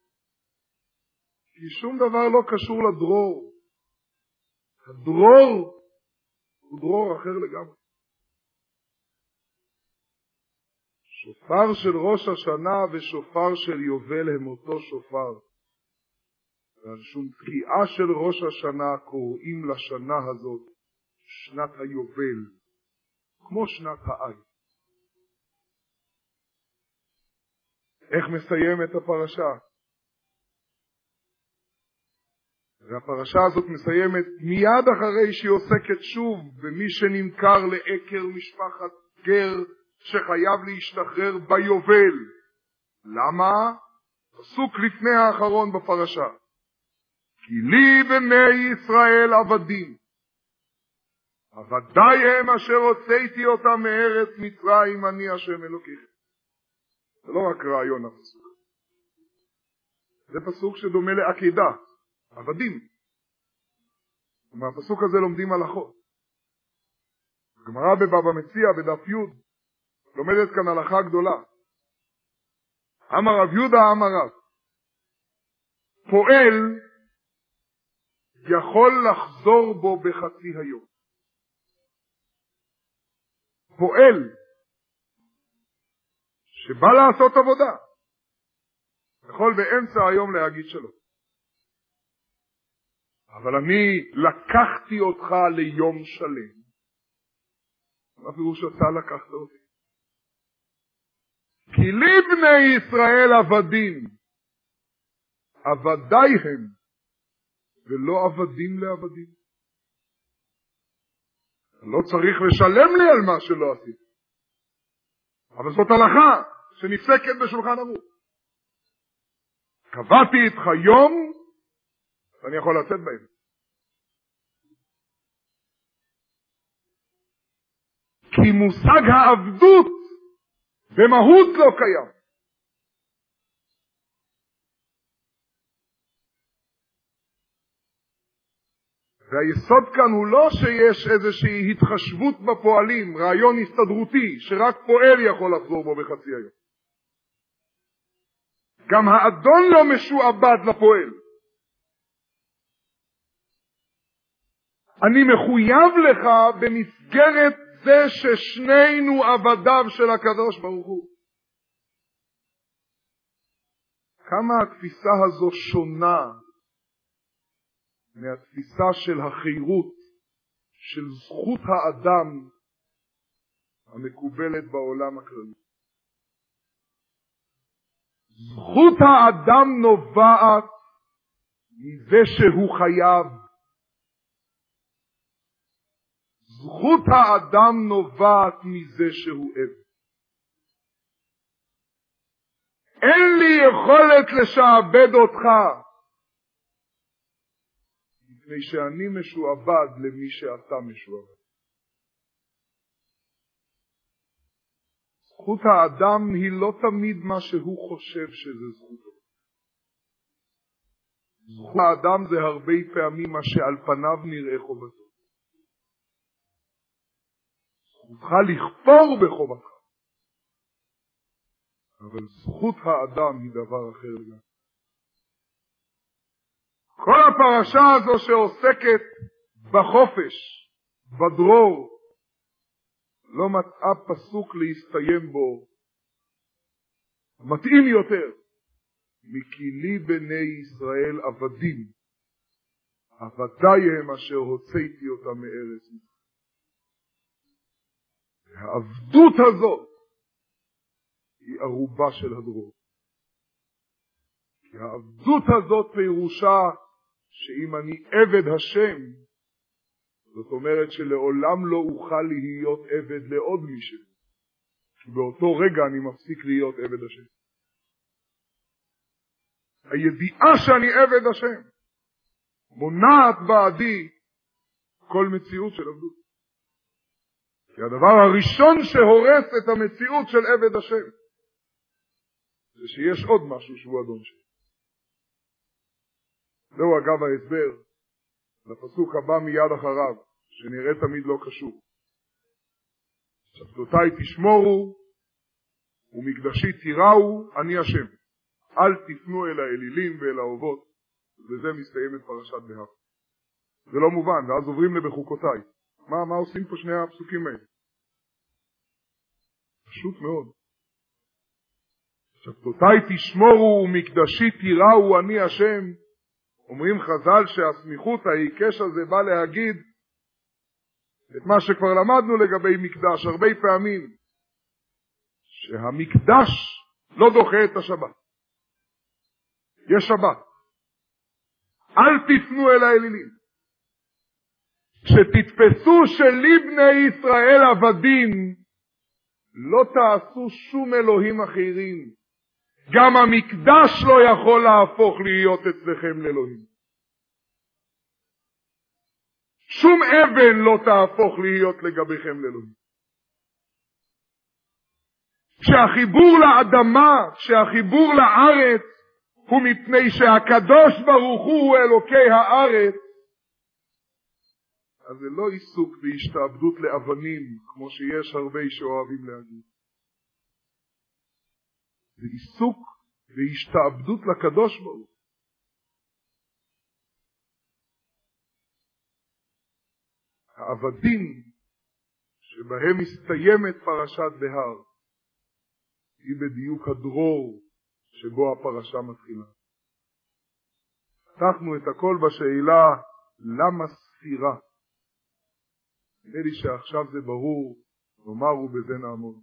כי שום דבר לא קשור לדרור. הדרור הוא דרור אחר לגמרי. שופר של ראש השנה ושופר של יובל הם אותו שופר. ועל שום תקיעה של ראש השנה קוראים לשנה הזאת שנת היובל, כמו שנת העין. איך מסיים את הפרשה? והפרשה הזאת מסיימת מיד אחרי שהיא עוסקת שוב במי שנמכר לעקר משפחת גר שחייב להשתחרר ביובל. למה? פסוק לפני האחרון בפרשה. כי לי בני ישראל עבדים, עבדי הם אשר הוצאתי אותם מארץ מצרים, אני השם אלוקיכם. זה לא רק רעיון הפסוק. זה פסוק שדומה לעקידה, עבדים. ומהפסוק הזה לומדים הלכות. גמרא בבבא מציעא בדף י' לומדת כאן הלכה גדולה. אמר רב יהודה אמר רב, פועל יכול לחזור בו בחצי היום. פועל שבא לעשות עבודה יכול באמצע היום להגיד שלום. אבל אני לקחתי אותך ליום שלם. מה פירוש אתה לקחת אותי? כי לי בני ישראל עבדים, עבדי הם, ולא עבדים לעבדים. לא צריך לשלם לי על מה שלא עשיתי. אבל זאת הלכה שנפסקת בשולחן ערוך. קבעתי איתך יום אני יכול לצאת בהם. כי מושג העבדות במהות לא קיים. והיסוד כאן הוא לא שיש איזושהי התחשבות בפועלים, רעיון הסתדרותי, שרק פועל יכול לחזור בו בחצי היום. גם האדון לא משועבד לפועל. אני מחויב לך במסגרת זה ששנינו עבדיו של הקדוש ברוך הוא. כמה התפיסה הזו שונה מהתפיסה של החירות, של זכות האדם המקובלת בעולם הכללי. זכות האדם נובעת מזה שהוא חייב. זכות האדם נובעת מזה שהוא עבד. אין לי יכולת לשעבד אותך, מפני שאני משועבד למי שאתה משועבד. זכות האדם היא לא תמיד מה שהוא חושב שזה זכותו. זכות האדם זה הרבה פעמים מה שעל פניו נראה חובתו. זכותך לכפור בחובתך. אבל זכות האדם היא דבר אחר לגמרי. כל הפרשה הזו שעוסקת בחופש, בדרור, לא מצאה פסוק להסתיים בו מתאים יותר מכי לי בני ישראל עבדים, עבדי הם אשר הוצאתי אותם מארץ מצרים. העבדות הזאת היא ערובה של הדרור. כי העבדות הזאת פירושה שאם אני עבד השם, זאת אומרת שלעולם לא אוכל להיות עבד לעוד מישהו. שבאותו רגע אני מפסיק להיות עבד השם. הידיעה שאני עבד השם מונעת בעדי כל מציאות של עבדות. כי הדבר הראשון שהורס את המציאות של עבד השם זה שיש עוד משהו שהוא אדון שלי. זהו אגב ההסבר לפסוק הבא מיד אחריו, שנראה תמיד לא קשור. שבתותיי תשמורו ומקדשי תיראו, אני השם. אל תפנו אל האלילים ואל האובות. וזה מסתיים את פרשת בהר. זה לא מובן, ואז עוברים לבחוקותיי. מה עושים פה שני הפסוקים האלה? פשוט מאוד. שבתותיי תשמורו ומקדשי תיראו, אני השם. אומרים חז"ל שהסמיכות העיקש הזה בא להגיד את מה שכבר למדנו לגבי מקדש הרבה פעמים, שהמקדש לא דוחה את השבת. יש שבת. אל תפנו אל האלילים. כשתתפסו שלי בני ישראל עבדים, לא תעשו שום אלוהים אחרים. גם המקדש לא יכול להפוך להיות אצלכם לאלוהים. שום אבן לא תהפוך להיות לגביכם לאלוהים. כשהחיבור לאדמה, כשהחיבור לארץ, הוא מפני שהקדוש ברוך הוא אלוקי הארץ, אז זה לא עיסוק בהשתעבדות לאבנים, כמו שיש הרבה שאוהבים להגיד. זה עיסוק בהשתעבדות לקדוש ברוך. העבדים שבהם מסתיימת פרשת בהר היא בדיוק הדרור שבו הפרשה מתחילה. פתחנו את הכל בשאלה למה ספירה. נראה לי שעכשיו זה ברור, נאמר ובזה נעמוד.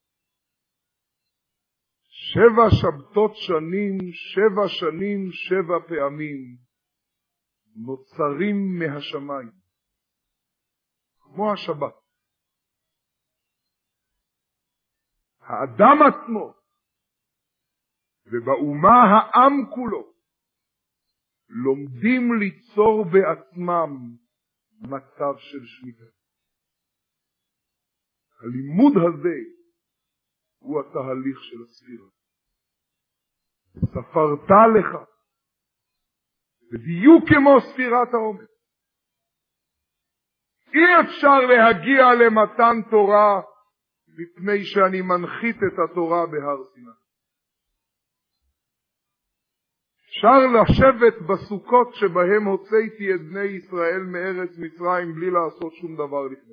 7 שבתות שנים, 7 שנים, 7 פעמים נוצרים מהשמיים. כמו השבת. האדם עצמו, ובאומה העם כולו, לומדים ליצור בעצמם מצב של שמיטה. הלימוד הזה הוא התהליך של הספירה. ספרת לך, בדיוק כמו ספירת העומר. אי אפשר להגיע למתן תורה לפני שאני מנחית את התורה בהר סיני. אפשר לשבת בסוכות שבהם הוצאתי את בני ישראל מארץ מצרים בלי לעשות שום דבר לפני.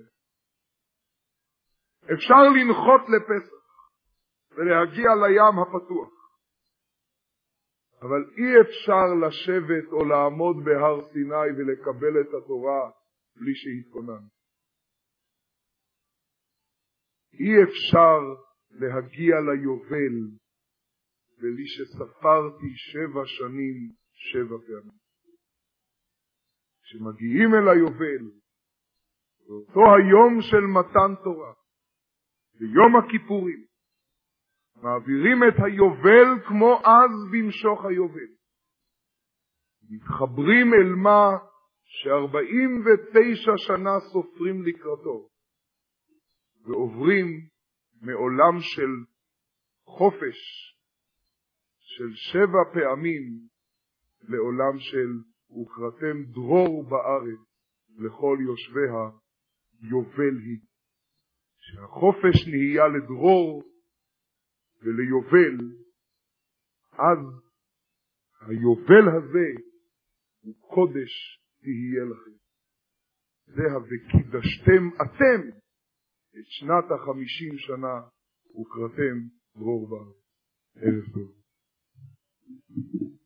אפשר לנחות לפסח ולהגיע לים הפתוח. אבל אי אפשר לשבת או לעמוד בהר סיני ולקבל את התורה בלי שהתכונן. אי אפשר להגיע ליובל בלי שספרתי 7 שנים 7 פעמים. כשמגיעים אל היובל, באותו היום של מתן תורה, ביום הכיפורים, מעבירים את היובל כמו אז במשוך היובל. מתחברים אל מה ש49 שנה סופרים לקראתו, ועוברים מעולם של חופש, של 7 פעמים, לעולם של וקראתם דרור בארץ לכל יושביה יובל היא. שהחופש נהיה לדרור וליובל, אז היובל הזה הוא קודש תהיה לכם. זה ה"וקידשתם אתם את שנת 50 שנה וקראתם דרור בארץ. ערב טוב.